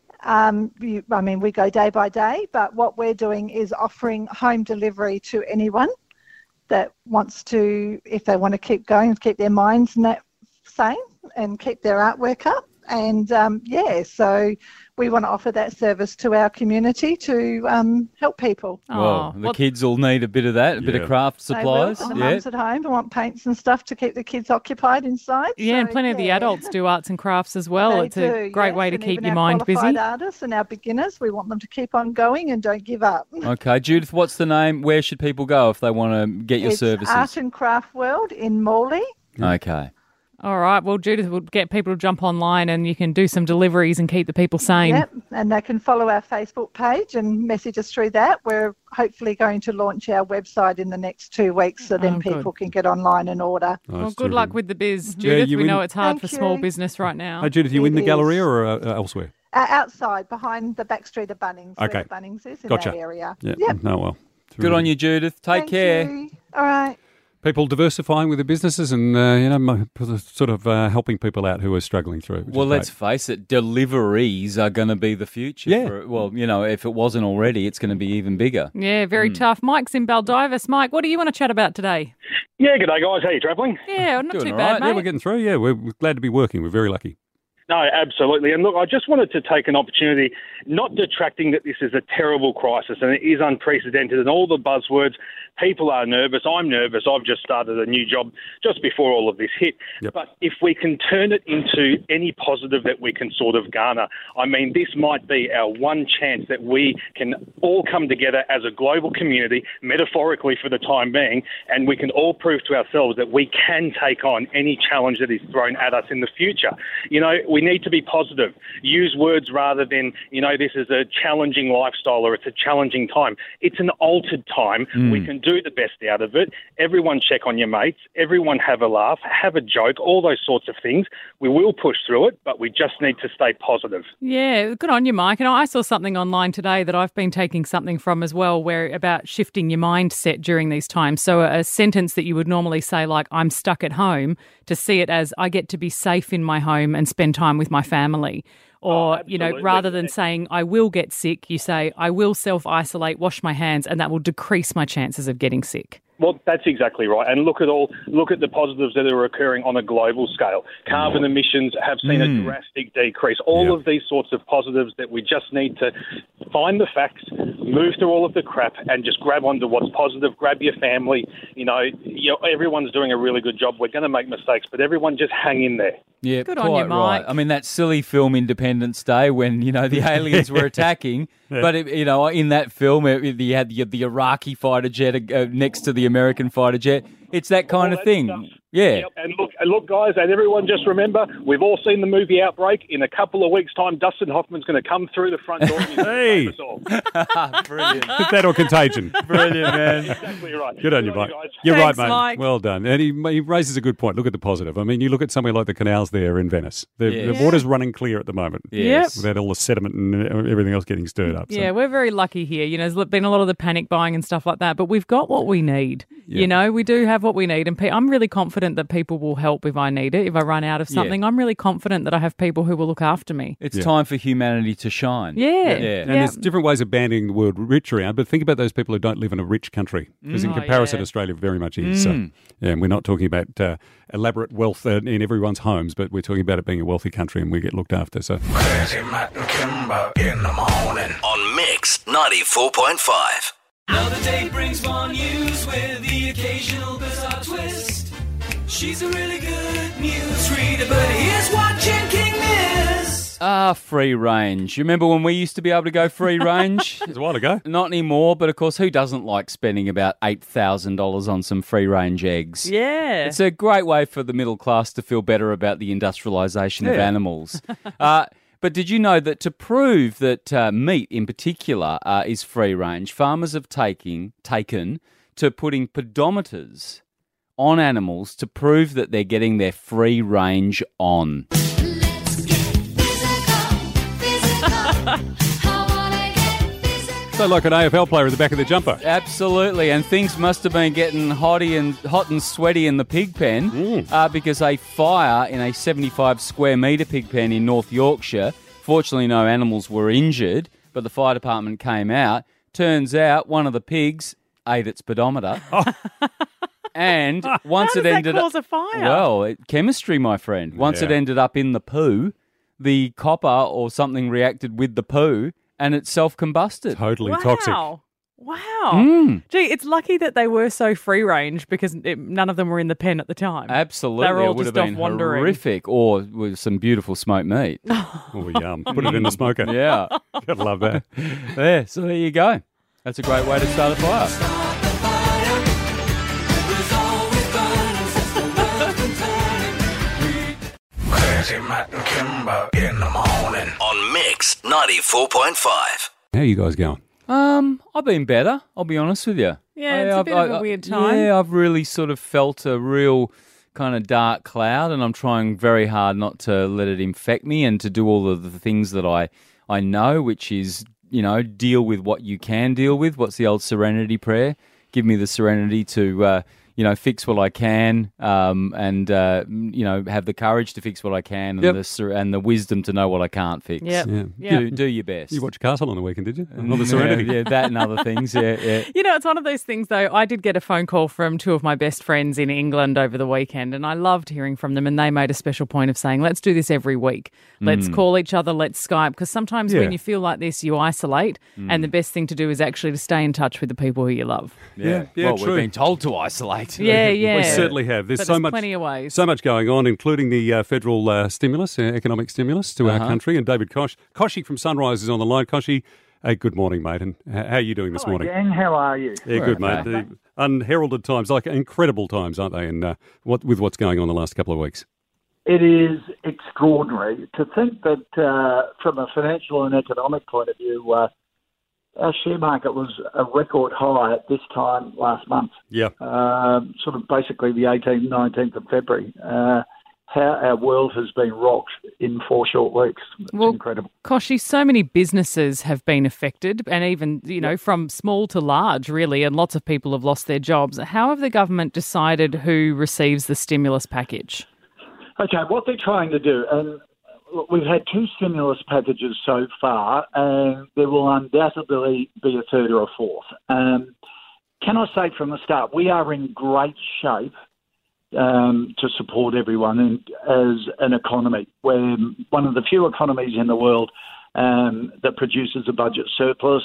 Um, you, I mean, we go day by day, but what we're doing is offering home delivery to anyone that wants to, if they want to keep going, keep their minds and that sane and keep their artwork up. And um, yeah, so we want to offer that service to our community to um, help people. Well, Oh, the what- kids will need a bit of that, a bit Yeah. of craft They will, supplies. for the Yeah. mums at home who want paints and stuff to keep the kids occupied inside. Yeah, and So, plenty of the yeah. adults do arts and crafts as well. They it's a do, great yes, way to and keep even your our mind busy. qualified artists and our beginners, we want them to keep on going and don't give up. Okay, Judith, what's the name? Where should people go if they want to get your It's services? Art and Craft World in Morley. Okay. All right. Well, Judith will get people to jump online and you can do some deliveries and keep the people sane. Yep, and they can follow our Facebook page and message us through that. We're hopefully going to launch our website in the next two weeks so then Oh, good. people can get online and order. Oh, Well, that's good terrific. luck with the biz, Yeah, Judith. you we win- know it's hard Thank for small you. business right now. Hey, Judith, you It in the is. Galleria or uh, elsewhere? Uh, outside, behind the back street of Bunnings, Okay. where the Bunnings is in Gotcha. our area. Yeah. Yep. No, well. Good on you, Judith. Take Thank care. you. All right. People diversifying with their businesses and, uh, you know, mo- sort of uh, helping people out who are struggling through it. which Well, is let's great. face it, deliveries are going to be the future. Yeah. For, well, you know, if it wasn't already, it's going to be even bigger. Yeah, very tough. Mike's in Baldivis. Mike, what do you want to chat about today? Yeah, good day, guys. How are you travelling? Yeah, not Doing too all bad, right. mate. Yeah, we're getting through. Yeah, we're, we're glad to be working. We're very lucky. No, absolutely. And look, I just wanted to take an opportunity, not detracting that this is a terrible crisis and it is unprecedented and all the buzzwords. People are nervous. I'm nervous. I've just started a new job just before all of this hit. Yep. But if we can turn it into any positive that we can sort of garner, I mean, this might be our one chance that we can all come together as a global community, metaphorically for the time being, and we can all prove to ourselves that we can take on any challenge that is thrown at us in the future. You know, we need to be positive. Use words rather than, you know, this is a challenging lifestyle or it's a challenging time. It's an altered time. Mm. We can do the best out of it. Everyone check on your mates. Everyone have a laugh, have a joke, all those sorts of things. We will push through it, but we just need to stay positive. Yeah, good on you, Mike. And I saw something online today that I've been taking something from as well, where about shifting your mindset during these times. So a sentence that you would normally say, like, I'm stuck at home, to see it as I get to be safe in my home and spend time with my family. Or, you know, absolutely. rather than saying I will get sick, you say I will self-isolate, wash my hands, and that will decrease my chances of getting sick. Well, that's exactly right. And look at all look at the positives that are occurring on a global scale. Carbon emissions have seen Mm. a drastic decrease. All Yeah. of these sorts of positives that we just need to find the facts, move through all of the crap, and just grab onto what's positive. Grab your family. You know, you know everyone's doing a really good job. We're going to make mistakes, but everyone just hang in there. Yeah, Good quite on you, right. Mike. I mean, that silly film Independence Day when, you know, the aliens were attacking. Yeah. But, it, you know, in that film, it, it- you had the, the Iraqi fighter jet uh, next to the American fighter jet. It's that kind All of that thing. stuff. Yeah. Yep. And look, and look, guys, and everyone, just remember, we've all seen the movie Outbreak. In a couple of weeks' time, Dustin Hoffman's going to come through the front door. And he's gonna Hey. save us all. Brilliant. That or Contagion. Brilliant, man. Exactly right. Good on you, mate. guys. You're Thanks, right, mate. Mike. Well done. And he, he raises a good point. Look at the positive. I mean, you look at somewhere like the canals there in Venice. The, Yes. the water's running clear at the moment. Yes. Without all the sediment and everything else getting stirred up. So. Yeah, we're very lucky here. You know, there's been a lot of the panic buying and stuff like that, but we've got what we need. Yeah. You know, we do have what we need. And pe- I'm really confident that people will help if I need it. If I run out of Yeah. something, I'm really confident that I have people who will look after me. It's Yeah. time for humanity to shine. Yeah. Yeah. And Yeah. there's different ways of banding the word rich around, but think about those people who don't live in a rich country. Because in Mm. Oh, comparison, yeah. Australia very much is. So, Mm. yeah, and we're not talking about uh, elaborate wealth uh, in everyone's homes, but we're talking about it being a wealthy country and we get looked after. So, Crazy Matt and Kimber in the morning. On Mix ninety-four point five. Another day brings more news with the occasional bizarre twist. She's a really good news reader, but here's what Jen King is. Ah, free range. You remember when we used to be able to go free range? it was a while ago. Not anymore, but of course, who doesn't like spending about eight thousand dollars on some free range eggs? Yeah. It's a great way for the middle class to feel better about the industrialisation of Yeah. animals. uh, but did you know that to prove that uh, meat in particular uh, is free range, farmers have taking, taken to putting pedometers on animals to prove that they're getting their free range on. so like an A F L player at the back of the jumper. Absolutely, and things must have been getting hotty and hot and sweaty in the pig pen Mm. uh, because a fire in a seventy-five square metre pig pen in North Yorkshire. Fortunately, no animals were injured, but the fire department came out. Turns out one of the pigs ate its pedometer, and once How it does that ended cause up, a fire? well, it, chemistry, my friend. Once it Yeah. ended up in the poo, the copper or something reacted with the poo, and it self-combusted. Totally wow. toxic. Wow. Mm. Gee, it's lucky that they were so free range because it, none of them were in the pen at the time. Absolutely, They were all it would just have off been wandering. horrific, or with some beautiful smoked meat. Oh, yum. Put it in the smoker. Yeah, Gotta love that. there. So there you go. That's a great way to start a fire. Crazy Matt and Kimber in the morning. On Mix ninety-four point five. How you guys going? Um, I've been better. I'll be honest with you. Yeah, it's a I've- bit of a weird time. Yeah, I've really sort of felt a real kind of dark cloud, and I'm trying very hard not to let it infect me and to do all of the things that I I know, which is, you know, deal with what you can deal with. What's the old serenity prayer? Give me the serenity to, uh, you know, fix what I can, um, and uh, you know, have the courage to fix what I can, and Yep. the ser- and the wisdom to know what I can't fix. Yep. Yeah. Yeah. Do do your best. You watched Castle on the weekend, did you? Not the Yeah, Serenity. yeah, that and other things. Yeah, yeah. You know, it's one of those things, though. I did get a phone call from two of my best friends in England over the weekend, and I loved hearing from them. And they made a special point of saying, let's do this every week. Let's Mm. call each other, let's Skype. Because sometimes Yeah. when you feel like this, you isolate. Mm. And the best thing to do is actually to stay in touch with the people who you love. Yeah, Yeah, well, true. we've been told to isolate. Yeah, yeah. We certainly have. There's But so there's much, plenty of ways. so much going on, including the uh, federal uh, stimulus, uh, economic stimulus to our Uh-huh. country. And David Kosh, Koshy from Sunrise is on the line. Koshy, hey, good morning, mate. And h- how are you doing this Hi, morning? gang. How are you? Yeah, good, mate. okay. The unheralded times, like incredible times, aren't they? And uh, what with what's going on the last couple of weeks. It is extraordinary to think that uh, from a financial and economic point of view, uh, our share market was a record high at this time last month, Yeah. um, sort of basically the eighteenth, nineteenth of February. Uh, how our world has been rocked in four short weeks. It's Well, incredible. Koshy, so many businesses have been affected, and even, you know, from small to large, really, and lots of people have lost their jobs. How have the government decided who receives the stimulus package? Okay, what they're trying to do, and look, we've had two stimulus packages so far, and there will undoubtedly be a third or a fourth. Um, can I say from the start, we are in great shape um, to support everyone in, as an economy. We're one of the few economies in the world um, that produces a budget surplus,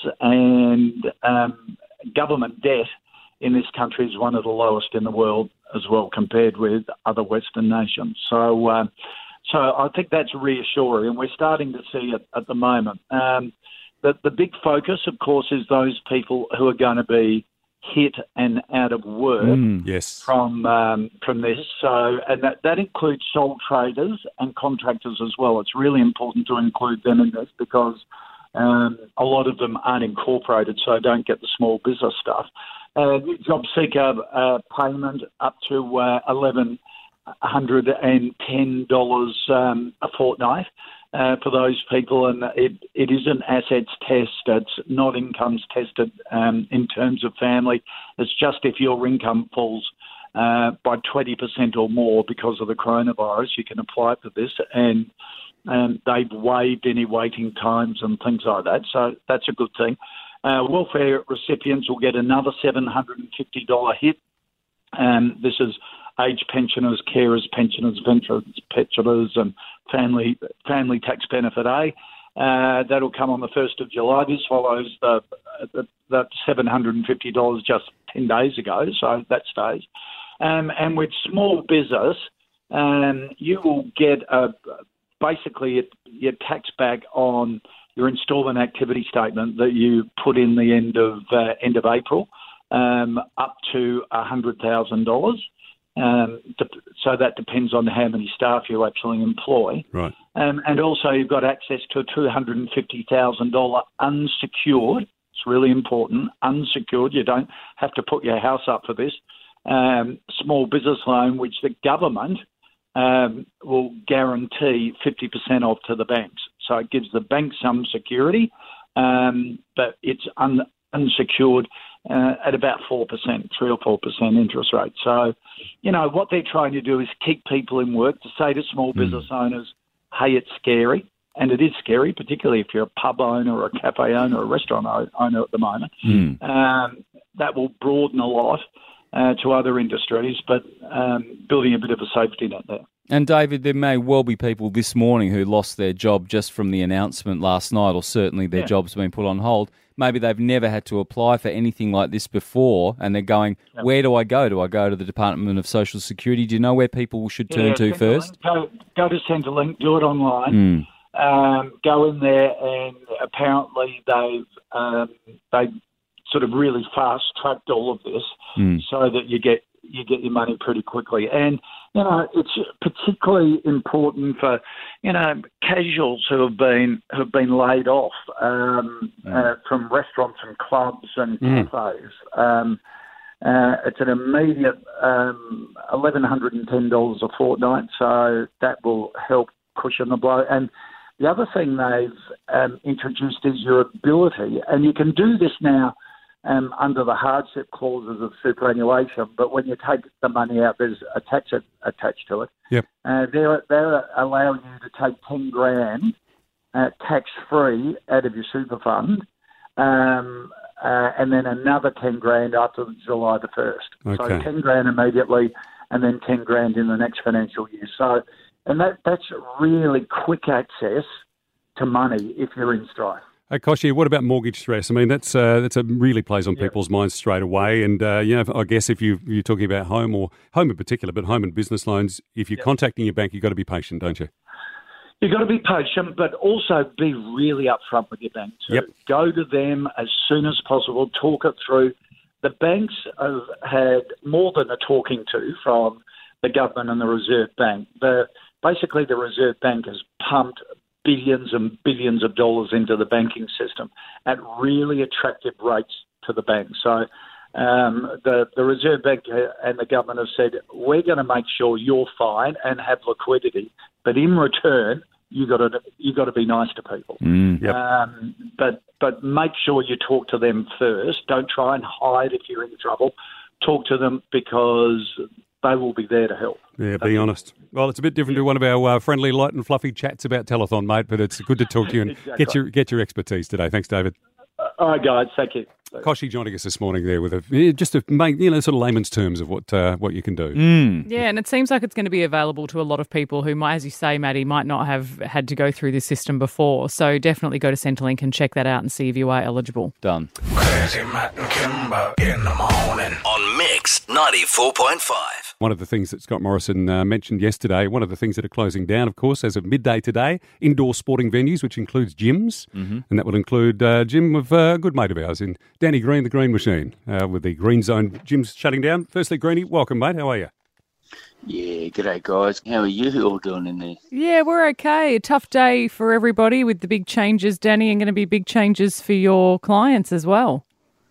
and um, government debt in this country is one of the lowest in the world as well, compared with other Western nations. So, uh, so I think that's reassuring, and we're starting to see it at the moment. Um, the, the big focus, of course, is those people who are going to be hit and out of work Mm, yes. from um, from this. So, and that, that includes sole traders and contractors as well. It's really important to include them in this because um, a lot of them aren't incorporated, so don't get the small business stuff. Uh, job seeker uh, payment up to uh, eleven hundred ten dollars um, a fortnight uh, for those people, and it, it is an assets test. It's not incomes tested um, in terms of family. It's just if your income falls uh, by twenty percent or more because of the coronavirus, you can apply for this, and um, they've waived any waiting times and things like that, so that's a good thing. Uh, welfare recipients will get another seven hundred fifty dollars hit. Um, this is age pensioners, carers, pensioners, veterans, pensioners, and family family tax benefit A. Uh, that'll come on the first of July. This follows the, the, the seven hundred fifty dollars just ten days ago, so that stays. Um, and with small business, um, you will get a, basically your tax back on your instalment activity statement that you put in the end of uh, end of April, um, up to one hundred thousand dollars. Um, so that depends on how many staff you actually employ. Right. Um, and also you've got access to a two hundred fifty thousand dollars unsecured, it's really important, unsecured, you don't have to put your house up for this, um, small business loan, which the government um, will guarantee fifty percent off to the banks. So it gives the bank some security, um, but it's un- unsecured uh, at about four percent, three or four percent interest rate. So, you know, what they're trying to do is keep people in work, to say to small business owners, hey, it's scary. And it is scary, particularly if you're a pub owner or a cafe owner or a restaurant owner at the moment. Mm. Um, that will broaden a lot uh, to other industries, but um, building a bit of a safety net there. And David, there may well be people this morning who lost their job just from the announcement last night, or certainly their Yeah. job's been put on hold. Maybe they've never had to apply for anything like this before, and they're going, Yeah. where do I go? Do I go to the Department of Social Security? Do you know where people should turn Yeah, to Centrelink. first? Go, go to Centrelink, do it online. Mm. Um, go in there, and apparently they've um, they sort of really fast tracked all of this Mm. so that you get you get your money pretty quickly. And you know, it's particularly important for you know casuals who have been who have been laid off um, uh, from restaurants and clubs and Mm. cafes. Um, Uh, it's an immediate um, one thousand one hundred ten dollars a fortnight, so that will help cushion the blow. And the other thing they've um, introduced is your ability, and you can do this now um, under the hardship clauses of superannuation, but when you take the money out, there's a tax attached to it. Yep. Uh, they're, they're allowing you to take ten grand uh, tax-free out of your super fund, um, Uh, and then another ten grand after July the first. Okay. So ten grand immediately, and then ten grand in the next financial year. So, and that that's really quick access to money if you're in strife. Hey, Koshi, what about mortgage stress? I mean, that's uh, that's a really plays on people's minds straight away. And uh, you know, I guess if you you're talking about home or home in particular, but home and business loans, if you're contacting your bank, you've got to be patient, don't you? You've got to be patient, but also be really upfront with your bank too. Yep. Go to them as soon as possible, talk it through. The banks have had more than a talking to from the government and the Reserve Bank. The, basically, the Reserve Bank has pumped billions and billions of dollars into the banking system at really attractive rates to the bank. So um, the, the Reserve Bank and the government have said, we're going to make sure you're fine and have liquidity, but in return, you got to you got to be nice to people. Mm, yep. um, but but make sure you talk to them first. Don't try and hide if you're in trouble. Talk to them because they will be there to help. Yeah, be honest. Well, it's a bit different to one of our uh, friendly, light and fluffy chats about telethon, mate, but it's good to talk to you and Exactly. get your get your expertise today. Thanks, David. All right, guys. Thank you. Koshi joining us this morning there with a yeah, just to make you know sort of layman's terms of what uh, what you can do. Mm. Yeah, and it seems like it's going to be available to a lot of people who might, as you say, Maddie, might not have had to go through this system before. So definitely go to Centrelink and check that out and see if you are eligible. Done. Crazy Matt and Kimber in the morning. On Mix ninety-four point five. One of the things that Scott Morrison uh, mentioned yesterday, one of the things that are closing down, of course, as of midday today, indoor sporting venues, which includes gyms, mm-hmm. and that will include a uh, gym of uh, a good mate of ours in Danny Green, the Green Machine, uh, with the Green Zone gyms shutting down. Firstly, Greenie, welcome, mate. How are you? Yeah, g'day, guys. How are you all doing in there? Yeah, we're okay. A tough day for everybody with the big changes, Danny, and going to be big changes for your clients as well.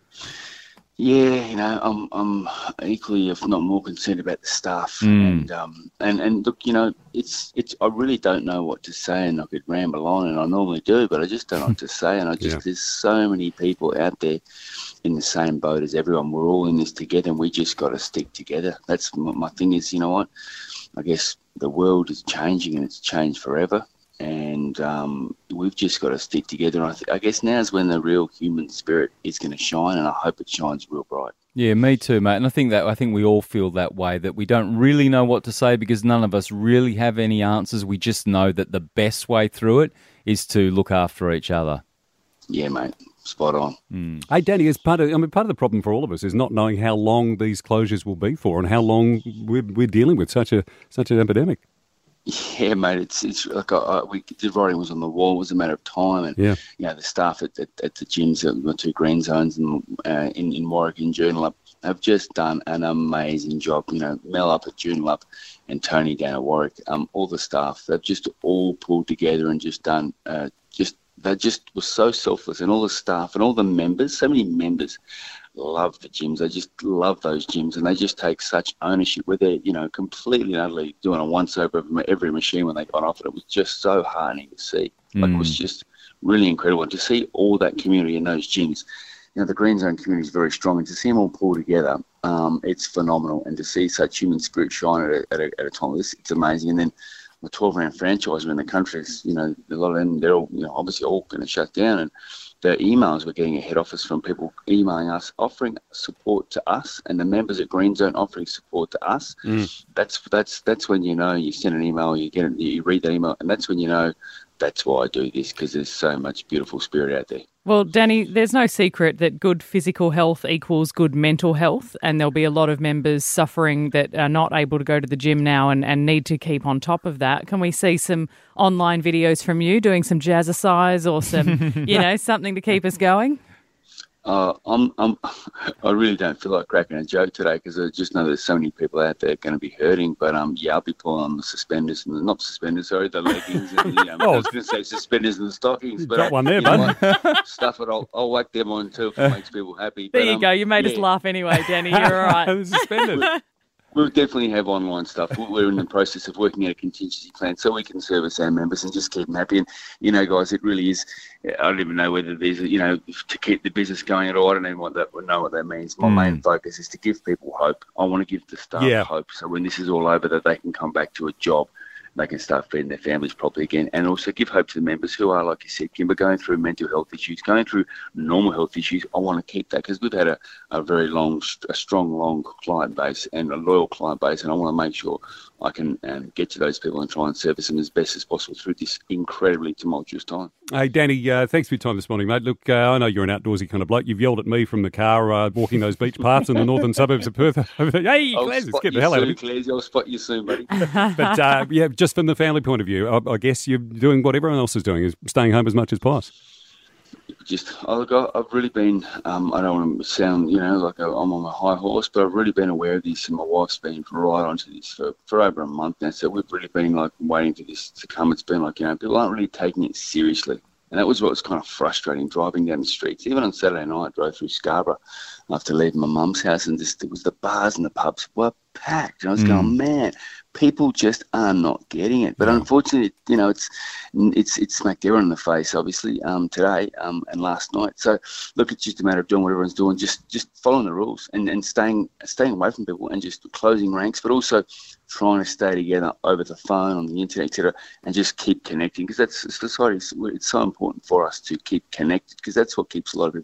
Yeah, you know, I'm I'm equally, if not more, concerned about the staff, Mm. and um and, and look, you know, it's it's I really don't know what to say, and I could ramble on, and I normally do, but I just don't know what to say, and I just Yeah. there's so many people out there in the same boat as everyone. We're all in this together, and we just got to stick together. That's my, my thing. Is you know what? I guess the world is changing, and it's changed forever. And um, we've just got to stick together. And I, th- I guess now's when the real human spirit is going to shine, and I hope it shines real bright. Yeah, me too, mate. And I think that I think we all feel that way, that we don't really know what to say because none of us really have any answers. We just know that the best way through it is to look after each other. Yeah, mate. Spot on. Mm. Hey, Danny, is part of I mean part of the problem for all of us is not knowing how long these closures will be for and how long we're, we're dealing with such a such an epidemic. Yeah, mate. It's it's like I, I, we the writing was on the wall. It was a matter of time, and Yeah. you know the staff at, at, at the gyms, at the two green zones, and uh, in in Warwick and Joondalup have just done an amazing job. You know, Mel up at Joondalup and Tony down at Warwick. Um, all the staff they've just all pulled together and just done uh, just they just were so selfless, and all the staff and all the members, so many members. Love the gyms. They just love those gyms, and they just take such ownership with it. You know, completely and utterly doing a once over of every machine when they got off it. It was just so heartening to see. Like Mm. it was just really incredible, and to see all that community in those gyms. You know, the Green Zone community is very strong, and to see them all pull together, um, it's phenomenal. And to see such human spirit shine at a, at a, at a time like this, it's amazing. And then the twelve round franchise around the country, is, you know, a lot of them, they're all, you know, obviously all going to shut down. And the emails we're getting at head office from people emailing us, offering support to us, and the members at Green Zone offering support to us. Mm. That's that's that's when you know you send an email, you get it, you read that email, and that's when you know that's why I do this, because there's so much beautiful spirit out there. Well, Danny, there's no secret that good physical health equals good mental health, and there'll be a lot of members suffering that are not able to go to the gym now and, and need to keep on top of that. Can we see some online videos from you doing some jazzercise or some, you know, something to keep us going? Uh, I'm, I'm, I really don't feel like cracking a joke today because I just know there's so many people out there going to be hurting. But um, yeah, I'll be pulling on the suspenders and the, not suspenders, sorry, the leggings. And the, um, Oh. I was going to say suspenders and the stockings. But Got uh, one there, you know bud. what? Stuff it. I'll, I'll whack them on too if it makes people happy. There but, you um, go. You made yeah. us laugh anyway, Danny. You're all right. The suspenders. We'll definitely have online stuff. We're in the process of working out a contingency plan so we can service our members and just keep them happy. And, you know, guys, it really is, I don't even know whether there's, you know, to keep the business going at all. I don't even what that, know what that means. My Mm. main focus is to give people hope. I want to give the staff Yeah. hope. So when this is all over, that they can come back to a job, they can start feeding their families properly again, and also give hope to the members who are, like you said, Kimber, going through mental health issues, going through normal health issues. I want to keep that because we've had a, a very long, a strong, long client base and a loyal client base, and I want to make sure I can um, get to those people and try and service them as best as possible through this incredibly tumultuous time. Hey, Danny, uh, thanks for your time this morning, mate. Look, uh, I know you're an outdoorsy kind of bloke. You've yelled at me from the car uh, walking those beach paths in the northern suburbs of Perth. Hey, I'll Claire, spot get the you hell out of soon, me. Claire. I'll spot you soon, buddy. But, uh, yeah, just from the family point of view, I, I guess you're doing what everyone else is doing, is staying home as much as possible. Just, I look, I- I've really been, um, I don't want to sound, you know, like a, I'm on a high horse, but I've really been aware of this, and my wife's been right onto this for, for over a month now. So we've really been like waiting for this to come. It's been like, you know, people aren't really taking it seriously. And that was what was kind of frustrating, driving down the streets. Even on Saturday night, I drove through Scarborough after leaving my mum's house, and just, it was the bars and the pubs were packed. And I was Mm. going, man, people just are not getting it. But unfortunately, you know, it's it's it's smacked everyone in the face, obviously, um, today um, and last night. So, look, it's just a matter of doing what everyone's doing, just just following the rules and, and staying staying away from people and just closing ranks, but also trying to stay together over the phone, on the internet, et cetera, and just keep connecting, because that's society. It's so important for us to keep connected, because that's what keeps a lot of people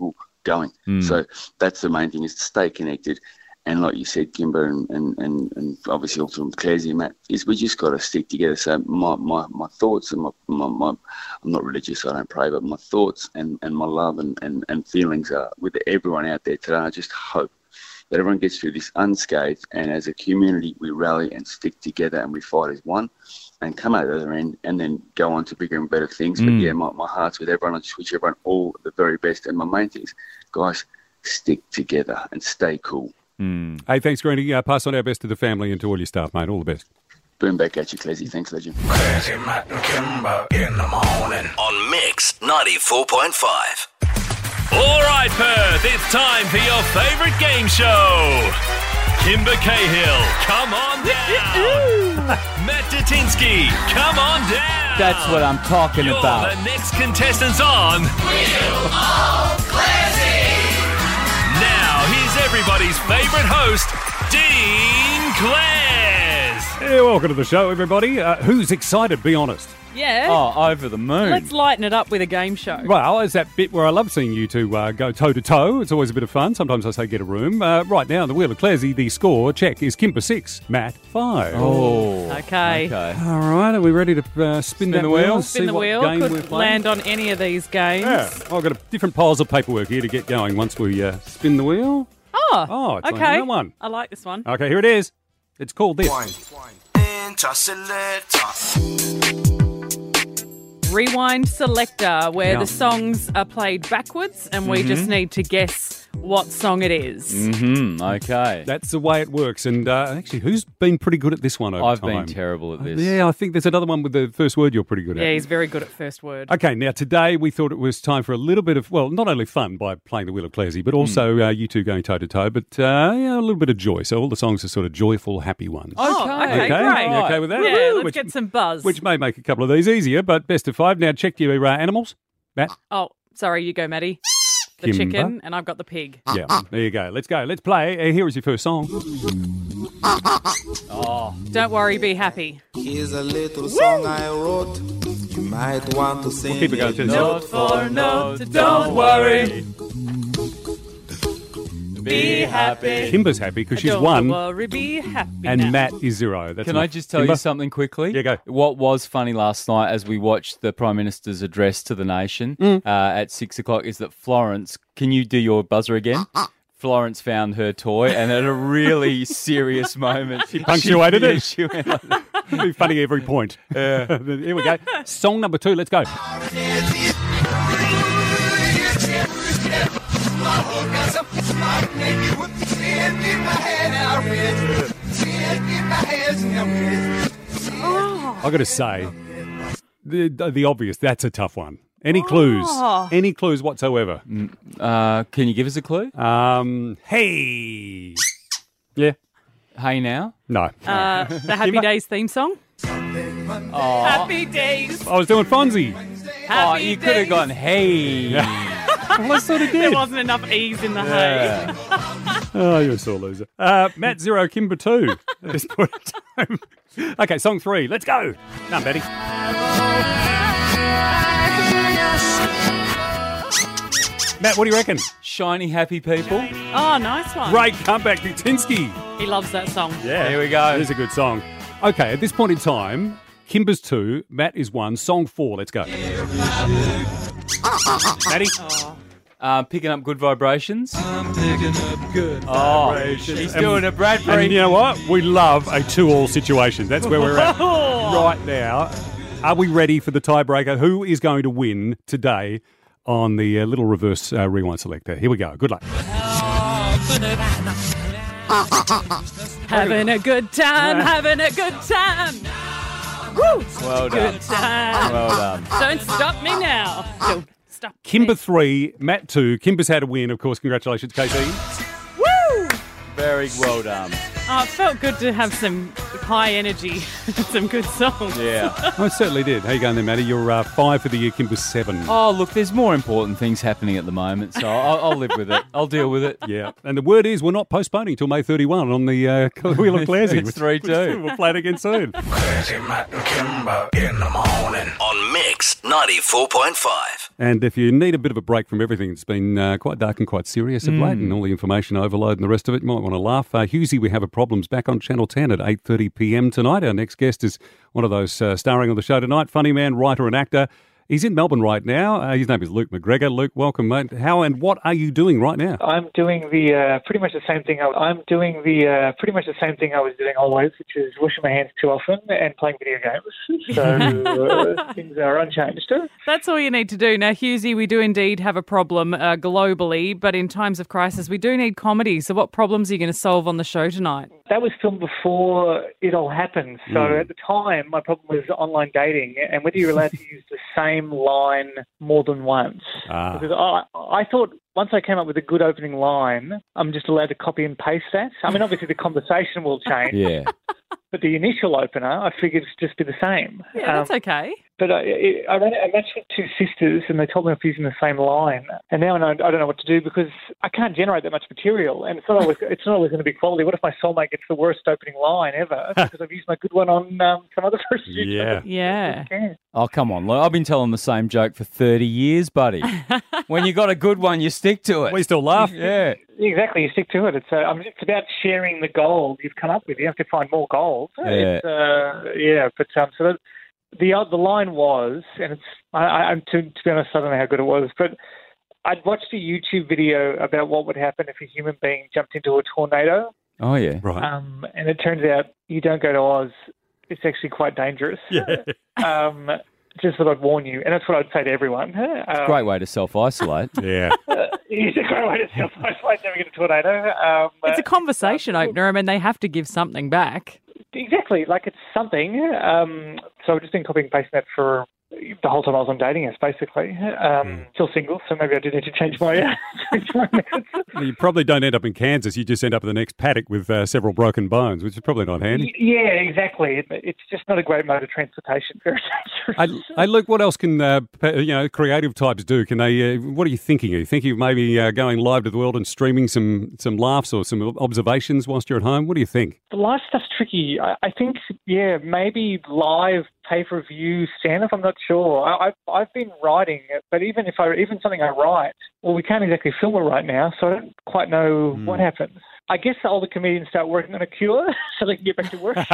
going. Mm. So that's the main thing, is to stay connected. And like you said, Kimber, and, and, and, and obviously also from Clazy and Matt, is we just got to stick together. So my, my, my thoughts and my, my, my, I'm not religious, so I don't pray, but my thoughts and, and my love and, and, and feelings are with everyone out there today. I just hope that everyone gets through this unscathed, and as a community, we rally and stick together and we fight as one and come out the other end and then go on to bigger and better things. Mm. But yeah, my, my heart's with everyone. I just wish everyone all the very best. And my main thing is, guys, stick together and stay cool. Mm. Hey, thanks, Greeny. Uh, pass on our best to the family and to all your staff, mate. All the best. Boom back at you, Clazy. Thanks, legend. Clazy, Matt and Kimber in the morning on Mix ninety-four point five. All right, Perth, it's time for your favourite game show. Kimber Cahill, come on down. Matt Datinsky, come on down. That's what I'm talking You're about. the next contestants on Wheel of Classy. Now, here's everybody's favourite host, Dean Clares. Yeah, welcome to the show, everybody. Uh, who's excited? Be honest. Yeah. Oh, over the moon. Let's lighten it up with a game show. Well, it's that bit where I love seeing you two uh, go toe-to-toe. It's always a bit of fun. Sometimes I say get a room. Uh, right now, in the Wheel of Classy, the score check is Kimber six, Matt five. Oh. Okay. Okay. All right, are we ready to uh, spin, Spin that the wheel? See Spin the what wheel. game we're Could playing? land on any of these games. Yeah, I've got a, different piles of paperwork here to get going once we uh, spin the wheel. Oh. Oh, it's okay. only that one. I like this one. Okay, here it is. It's called this. Rewind selector, where Yeah. the songs are played backwards and we Mhm. just need to guess what song it is. Mm-hmm. Okay. That's the way it works. And uh, actually, who's been pretty good at this one over I've time? been terrible at this. Yeah, I think there's another one with the first word you're pretty good Yeah, at. he's very good at first word. Okay, now today we thought it was time for a little bit of, well, not only fun by playing the Wheel of Classy, but also uh, you two going toe-to-toe, but uh, yeah, a little bit of joy. So all the songs are sort of joyful, happy ones. Oh, okay, Okay, great. you okay with that? Yeah, Woo, let's which- get some buzz. Which may make a couple of these easier, but best of five. Now check your uh, animals. Matt? Oh, sorry, you go, Maddie. The Kimber. chicken, and I've got the pig. Yeah, there you go. Let's go. Let's play. Uh, here is your first song. Oh. Don't worry, be happy. Here's a little song I wrote. You might want to sing We'll keep it going. it. Note for note, don't worry. Be happy. Kimber's happy because she's Don't one, worry, be happy and now. Matt is zero. That's Can enough. I just tell Kimber? you something quickly? Yeah, go. What was funny last night as we watched the Prime Minister's address to the nation Mm. uh, at six o'clock is that Florence, can you do your buzzer again? Florence found her toy, and at a really serious moment, she punctuated yeah, it? She went like, It'd be funny every point. Yeah. Here we go. Song number two. Let's go. I've got to say, the the obvious. That's a tough one. Any clues? Oh. Any clues whatsoever? uh, can you give us a clue? Um. Hey. Yeah. Hey now? No. Uh, the Happy Days theme song. Oh, Happy Days. I was doing Fonzie. oh Happy you could have days. gone, hey. Well, I sort of There did. wasn't enough E's in the hay. Oh, you're a sore loser. Uh, Matt zero, Kimber two. At this point in time. Okay, song three. Let's go. Come on, Betty. Matt, what do you reckon? Shiny, happy people. Oh, nice one. Great comeback, Dutinsky. He loves that song. Yeah, Here we go. It is a good song. Okay, at this point in time, Kimber's two, Matt is one. Song four. Let's go. Matty. Uh, picking up good vibrations. I'm picking up good Oh, vibrations. he's And- doing a Bradbury. And you know what? We love a two-all situation. That's where we're at right now. Are we ready for the tiebreaker? Who is going to win today on the uh, little reverse uh, rewind selector? Here we go. Good luck. Having a good time, having a good time. Woo! Well done. Good time. Well done. Don't stop me now. Don't stop. Kimber three, Matt two. Kimber's had a win, of course. Congratulations, K C. Woo! Very well done. Oh, it felt good to have some high energy, some good songs. Yeah. Oh, it certainly did. How you going there, Matty? You're uh, five for the year. Kimber's seven. Oh, look, there's more important things happening at the moment, so I'll, I'll live with it. I'll deal with it. Yeah. And the word is we're not postponing till May thirty-first on the uh, Wheel of Clarsey. It's three two. We'll play it again soon. Clarsey, Matt and Kimber in the morning. On Mix ninety-four point five. And if you need a bit of a break from everything, it's been uh, quite dark and quite serious of Mm. late, and all the information overload and the rest of it, you might want to laugh. Uh, Husey, we have a Problems back on Channel ten at eight thirty p m tonight. Our next guest is one of those uh, starring on the show tonight, funny man, writer and actor. He's in Melbourne right now. Uh, his name is Luke McGregor. Luke, welcome, mate. How and what are you doing right now? I'm doing the uh, pretty much the same thing. I, I'm doing the uh, pretty much the same thing I was doing always, which is washing my hands too often and playing video games. So uh, things are unchanged. That's all you need to do. Now, Husey, we do indeed have a problem uh, globally, but in times of crisis, we do need comedy. So what problems are you going to solve on the show tonight? That was filmed before it all happened. So Mm. at the time, my problem was online dating and whether you're allowed to use the same line more than once. Ah. Because I, I thought once I came up with a good opening line, I'm just allowed to copy and paste that. I mean, obviously the conversation will change. Yeah. But the initial opener, I figured it'd just be the same. Yeah, that's Um, okay. But I, I, ran, I matched with two sisters, and they told me I was using the same line. And now I, know, I don't know what to do because I can't generate that much material, and it's not always it's not always going to be quality. What if my soulmate gets the worst opening line ever because I've used my good one on um, some other person? Yeah. Yeah. Oh, come on, Luke. I've been telling the same joke for thirty years, buddy. When you got a good one, you stick to it. We still laugh. Yeah. Exactly, you stick to it. It's uh, I mean, it's about sharing the gold you've come up with. You have to find more gold. Yeah. It's, uh, yeah, but um, so that, the uh, the line was, and it's I, I, I'm to, to be honest, I don't know how good it was, but I'd watched a YouTube video about what would happen if a human being jumped into a tornado. Oh, yeah. Right. Um, and it turns out you don't go to Oz. It's actually quite dangerous. Yeah. Um, just thought I'd warn you, and that's what I'd say to everyone. It's a Um, great way to self-isolate. Yeah. uh, it's a great way to self-isolate, never get a tornado. Um, It's a uh, conversation opener. I mean, they have to give something back. Exactly, like it's something. Um, so I've just been copying and pasting that for the whole time I was on dating apps, basically. Um, Still single, so maybe I do need to change my, uh, change my methods. Well, you probably don't end up in Kansas. You just end up in the next paddock with uh, several broken bones, which is probably not handy. Yeah, exactly. It, it's just not a great mode of transportation. Very dangerous. Hey, hey, Luke, what else can uh, pe- you know creative types do? Can they? Uh, what are you thinking? Are you thinking of maybe uh, going live to the world and streaming some some laughs or some observations whilst you're at home? What do you think? The live stuff's tricky. I, I think, yeah, maybe live pay-per-view stand-up. I'm not sure. I, I've I've been writing it, but even if I even something I write, well, we can't exactly film it right now, so I don't quite know what happens. I guess the older comedians start working on a cure so they can get back to work.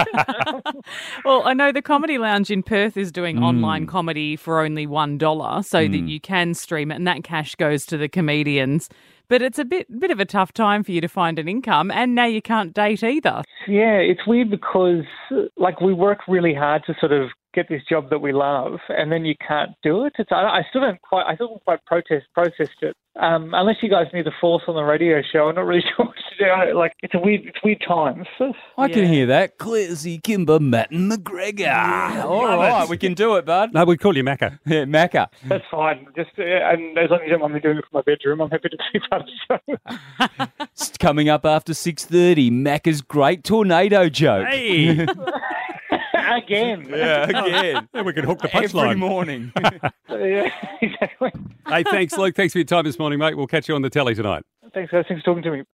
Well, I know the Comedy Lounge in Perth is doing Mm. online comedy for only one dollar so that Mm. you can stream it and that cash goes to the comedians. But it's a bit bit of a tough time for you to find an income, and now you can't date either. Yeah, it's weird because, like, we work really hard to sort of get this job that we love, and then you can't do it. It's I, I still don't quite, I still don't quite protest processed it. Um, unless you guys knew the force on the radio show, I'm not really sure what to do. Like, it's a weird, it's weird times. I can hear that. Clarsey, Kimber, Matt and McGregor. All love right, it. we can do it, bud. No, we call you Macca. Yeah, Macca. That's fine. Just uh, and as long as you don't mind me doing it from my bedroom, I'm happy to be part of the show. It's coming up after six thirty. Macca's great tornado joke. Hey. Again. Yeah, again. Yeah, we could hook the Every punchline. morning. Yeah, exactly. Hey, thanks, Luke. Thanks for your time this morning, mate. We'll catch you on the telly tonight. Thanks, guys. Thanks for talking to me.